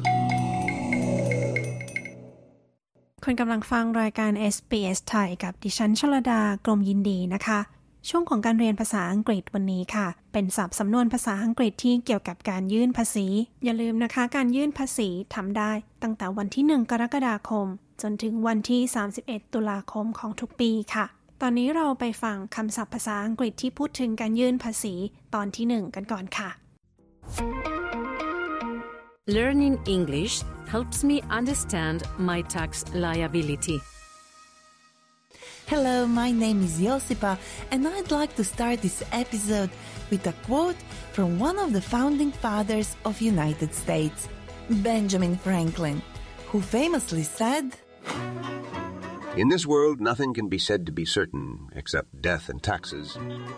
คุณกำลังฟังรายการ SBS ไทยกับดิฉันชลดากรมยินดีนะคะช่วงของการเรียนภาษาอังกฤษวันนี้ค่ะเป็นศัพท์สำนวนภาษาอังกฤษที่เกี่ยวกับการยื่นภาษีอย่าลืมนะคะการยื่นภาษีทำได้ตั้งแต่วันที่1กรกฎาคมจนถึงวันที่31ตุลาคมของทุกปีค่ะตอนนี้เราไปฟังคำศัพท์ภาษาอังกฤษที่พูดถึงการยื่นภาษีตอนที่1กันก่อนค่ะ Learning English helps me understand my tax liability. Hello, my name is Josipa, and I'd like to start this episode with a quote from one of the founding fathers of United States, Benjamin Franklin, who famously said, "In this world, nothing can be said to be certain except death and taxes."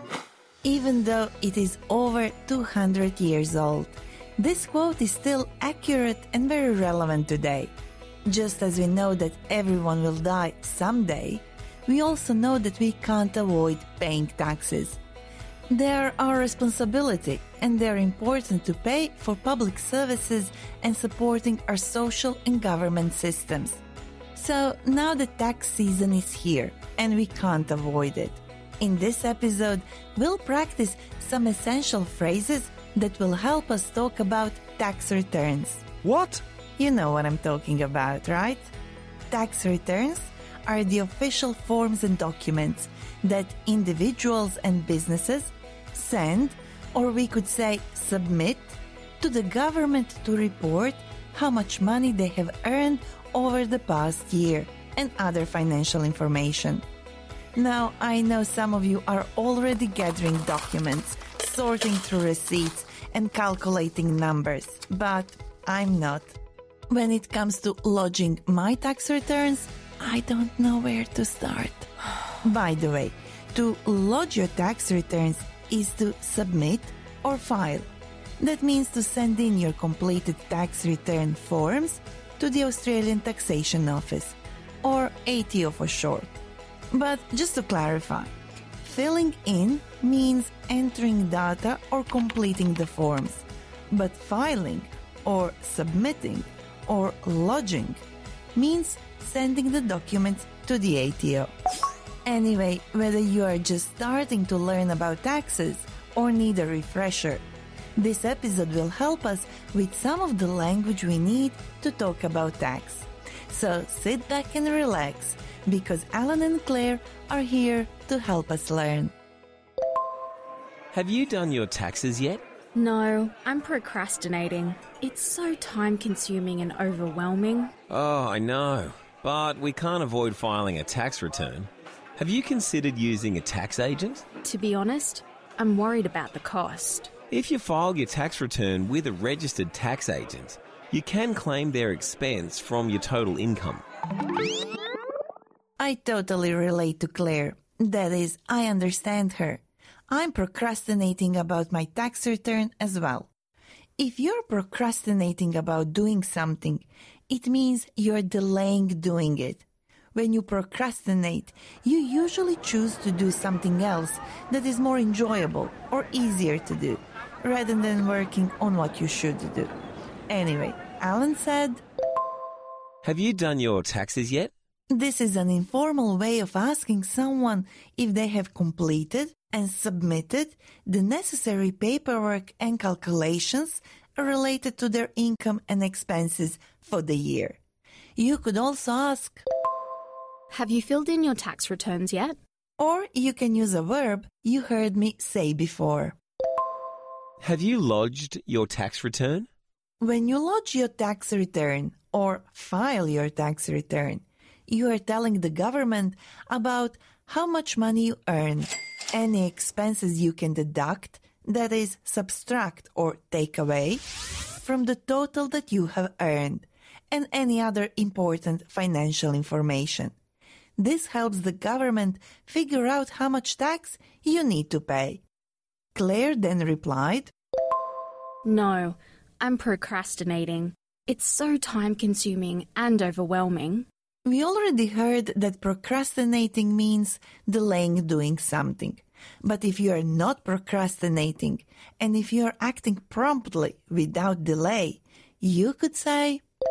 Even though it is over 200 years old, this quote is still accurate and very relevant today. Just as we know that everyone will die someday, we also know that we can't avoid paying taxes. They are our responsibility, and they're important to pay for public services and supporting our social and government systems. So now the tax season is here, and we can't avoid it. In this episode, we'll practice some essential phrases that will help us talk about tax returns. What? You know what I'm talking about, right? Tax returns are the official forms and documents that individuals and businesses send, or we could say submit, to the government to report how much money they have earned over the past year and other financial information. Now, I know some of you are already gathering documents, sorting through receipts, and calculating numbers, but I'm not. When it comes to lodging my tax returns, I don't know where to start. By the way, to lodge your tax returns is to submit or file. That means to send in your completed tax return forms to the Australian Taxation Office, or ATO for short. But just to clarify, filling in means entering data or completing the forms, but filing or submitting or lodging means sending the documents to the ATO. Anyway, whether you are just starting to learn about taxes or need a refresher, this episode will help us with some of the language we need to talk about tax. So sit back and relax, because Alan and Claire are here to help us learn. Have you done your taxes yet? No, I'm procrastinating. It's so time-consuming and overwhelming. Oh, I know. But we can't avoid filing a tax return. Have you considered using a tax agent? To be honest, I'm worried about the cost. If you file your tax return with a registered tax agent, you can claim their expense from your total income. I totally relate to Claire. That is, I understand her. I'm procrastinating about my tax return as well. If you're procrastinating about doing something, it means you're delaying doing it. When you procrastinate, you usually choose to do something else that is more enjoyable or easier to do, rather than working on what you should do. Anyway, Alan said, Have you done your taxes yet? This is an informal way of asking someone if they have completed and submitted the necessary paperwork and calculations related to their income and expenses for the year. You could also ask, Have you filled in your tax returns yet? Or you can use a verb you heard me say before. Have you lodged your tax return? When you lodge your tax return or file your tax return, you are telling the government about how much money you earn, any expenses you can deduct, that is, subtract or take away, from the total that you have earned, and any other important financial information. This helps the government figure out how much tax you need to pay. Claire then replied, No, I'm procrastinating. It's so time-consuming and overwhelming. We already heard that procrastinating means delaying doing something. But if you are not procrastinating, and if you are acting promptly without delay, you could say,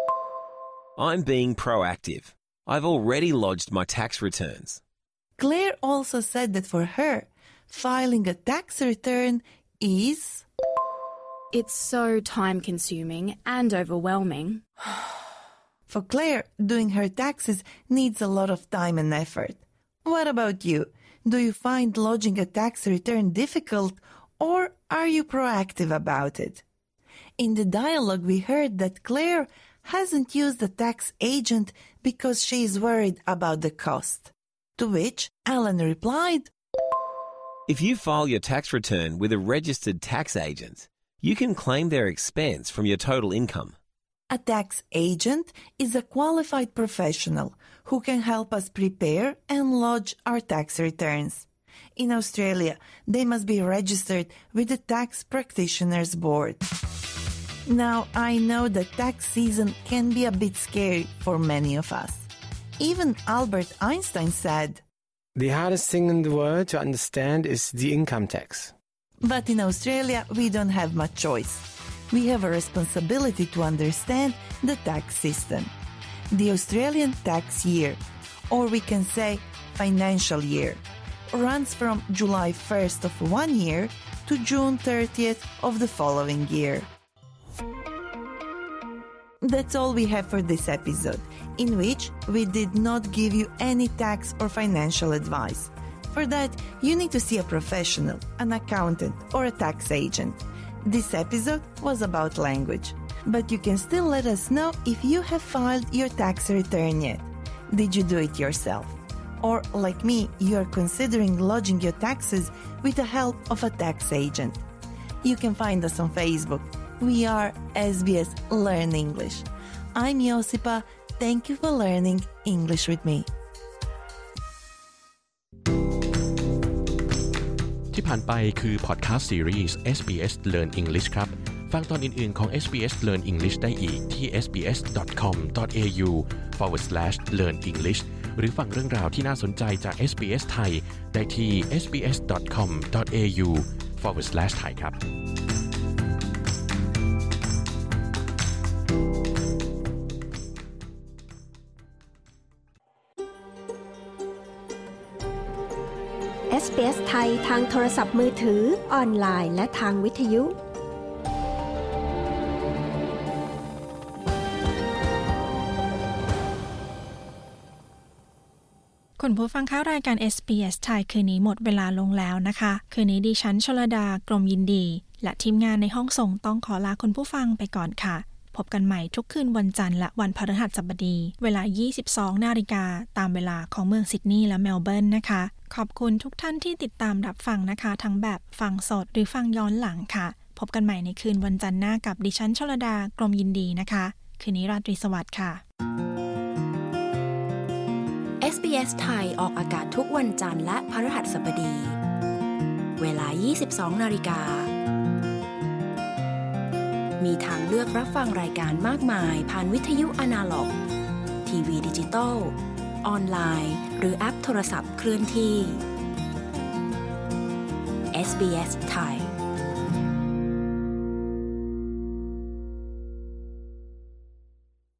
I'm being proactive. I've already lodged my tax returns. Claire also said that for her, filing a tax return is... It's so time-consuming and overwhelming. For Claire, doing her taxes needs a lot of time and effort. What about you? Do you find lodging a tax return difficult, or are you proactive about it? In the dialogue, we heard that Claire hasn't used a tax agent because she is worried about the cost. To which Alan replied, If you file your tax return with a registered tax agent, you can claim their expense from your total income. A tax agent is a qualified professional who can help us prepare and lodge our tax returns. In Australia, they must be registered with the Tax Practitioners Board. Now, I know that tax season can be a bit scary for many of us. Even Albert Einstein said, The hardest thing in the world to understand is the income tax. But in Australia, we don't have much choice. We have a responsibility to understand the tax system. The Australian tax year, or we can say financial year, runs from July 1st of one year to June 30th of the following year. That's all we have for this episode, in which we did not give you any tax or financial advice. For that, you need to see a professional, an accountant, or a tax agent. This episode was about language, but you can still let us know if you have filed your tax return yet. Did you do it yourself? Or, like me, you are considering lodging your taxes with the help of a tax agent. You can find us on Facebook. We are SBS Learn English. I'm Josipa. Thank you for learning English with me. ที่ผ่านไปคือพอดคาสต์ซีรีส์ SBS Learn English ครับฟังตอนอื่นๆของ SBS Learn English ได้อีกที่ sbs.com.au/learnenglish หรือฟังเรื่องราวที่น่าสนใจจาก SBS ไทยได้ที่ sbs.com.au/thai ครับ SBS ไทยทางโทรศัพท์มือถือออนไลน์และทางวิทยุคุณผู้ฟังคะรายการ SBS ไทยคืนนี้หมดเวลาลงแล้วนะคะคืนนี้ดิฉันชลดากรมยินดีและทีมงานในห้องส่งต้องขอลาคุณผู้ฟังไปก่อนค่ะพบกันใหม่ทุกคืนวันจันทร์และวันพฤหัสบดีเวลา 22:00 นตามเวลาของเมืองซิดนีย์และเมลเบิร์นนะคะขอบคุณทุกท่านที่ติดตามรับฟังนะคะทั้งแบบฟังสดหรือฟังย้อนหลังค่ะพบกันใหม่ในคืนวันจันทร์หน้ากับดิฉันชลดากรมยินดีนะคะคืนนี้ราตรีสวัสดิ์ค่ะ SBS ไทยออกอากาศทุกวันจันทร์และพฤหัสบดีเวลา 22:00 นมีทางเลือกรับฟังรายการมากมายผ่านวิทยุอนาล็อกทีวีดิจิตอลออนไลน์หรือแอปโทรศัพท์เคลื่อนที่ SBS ไทย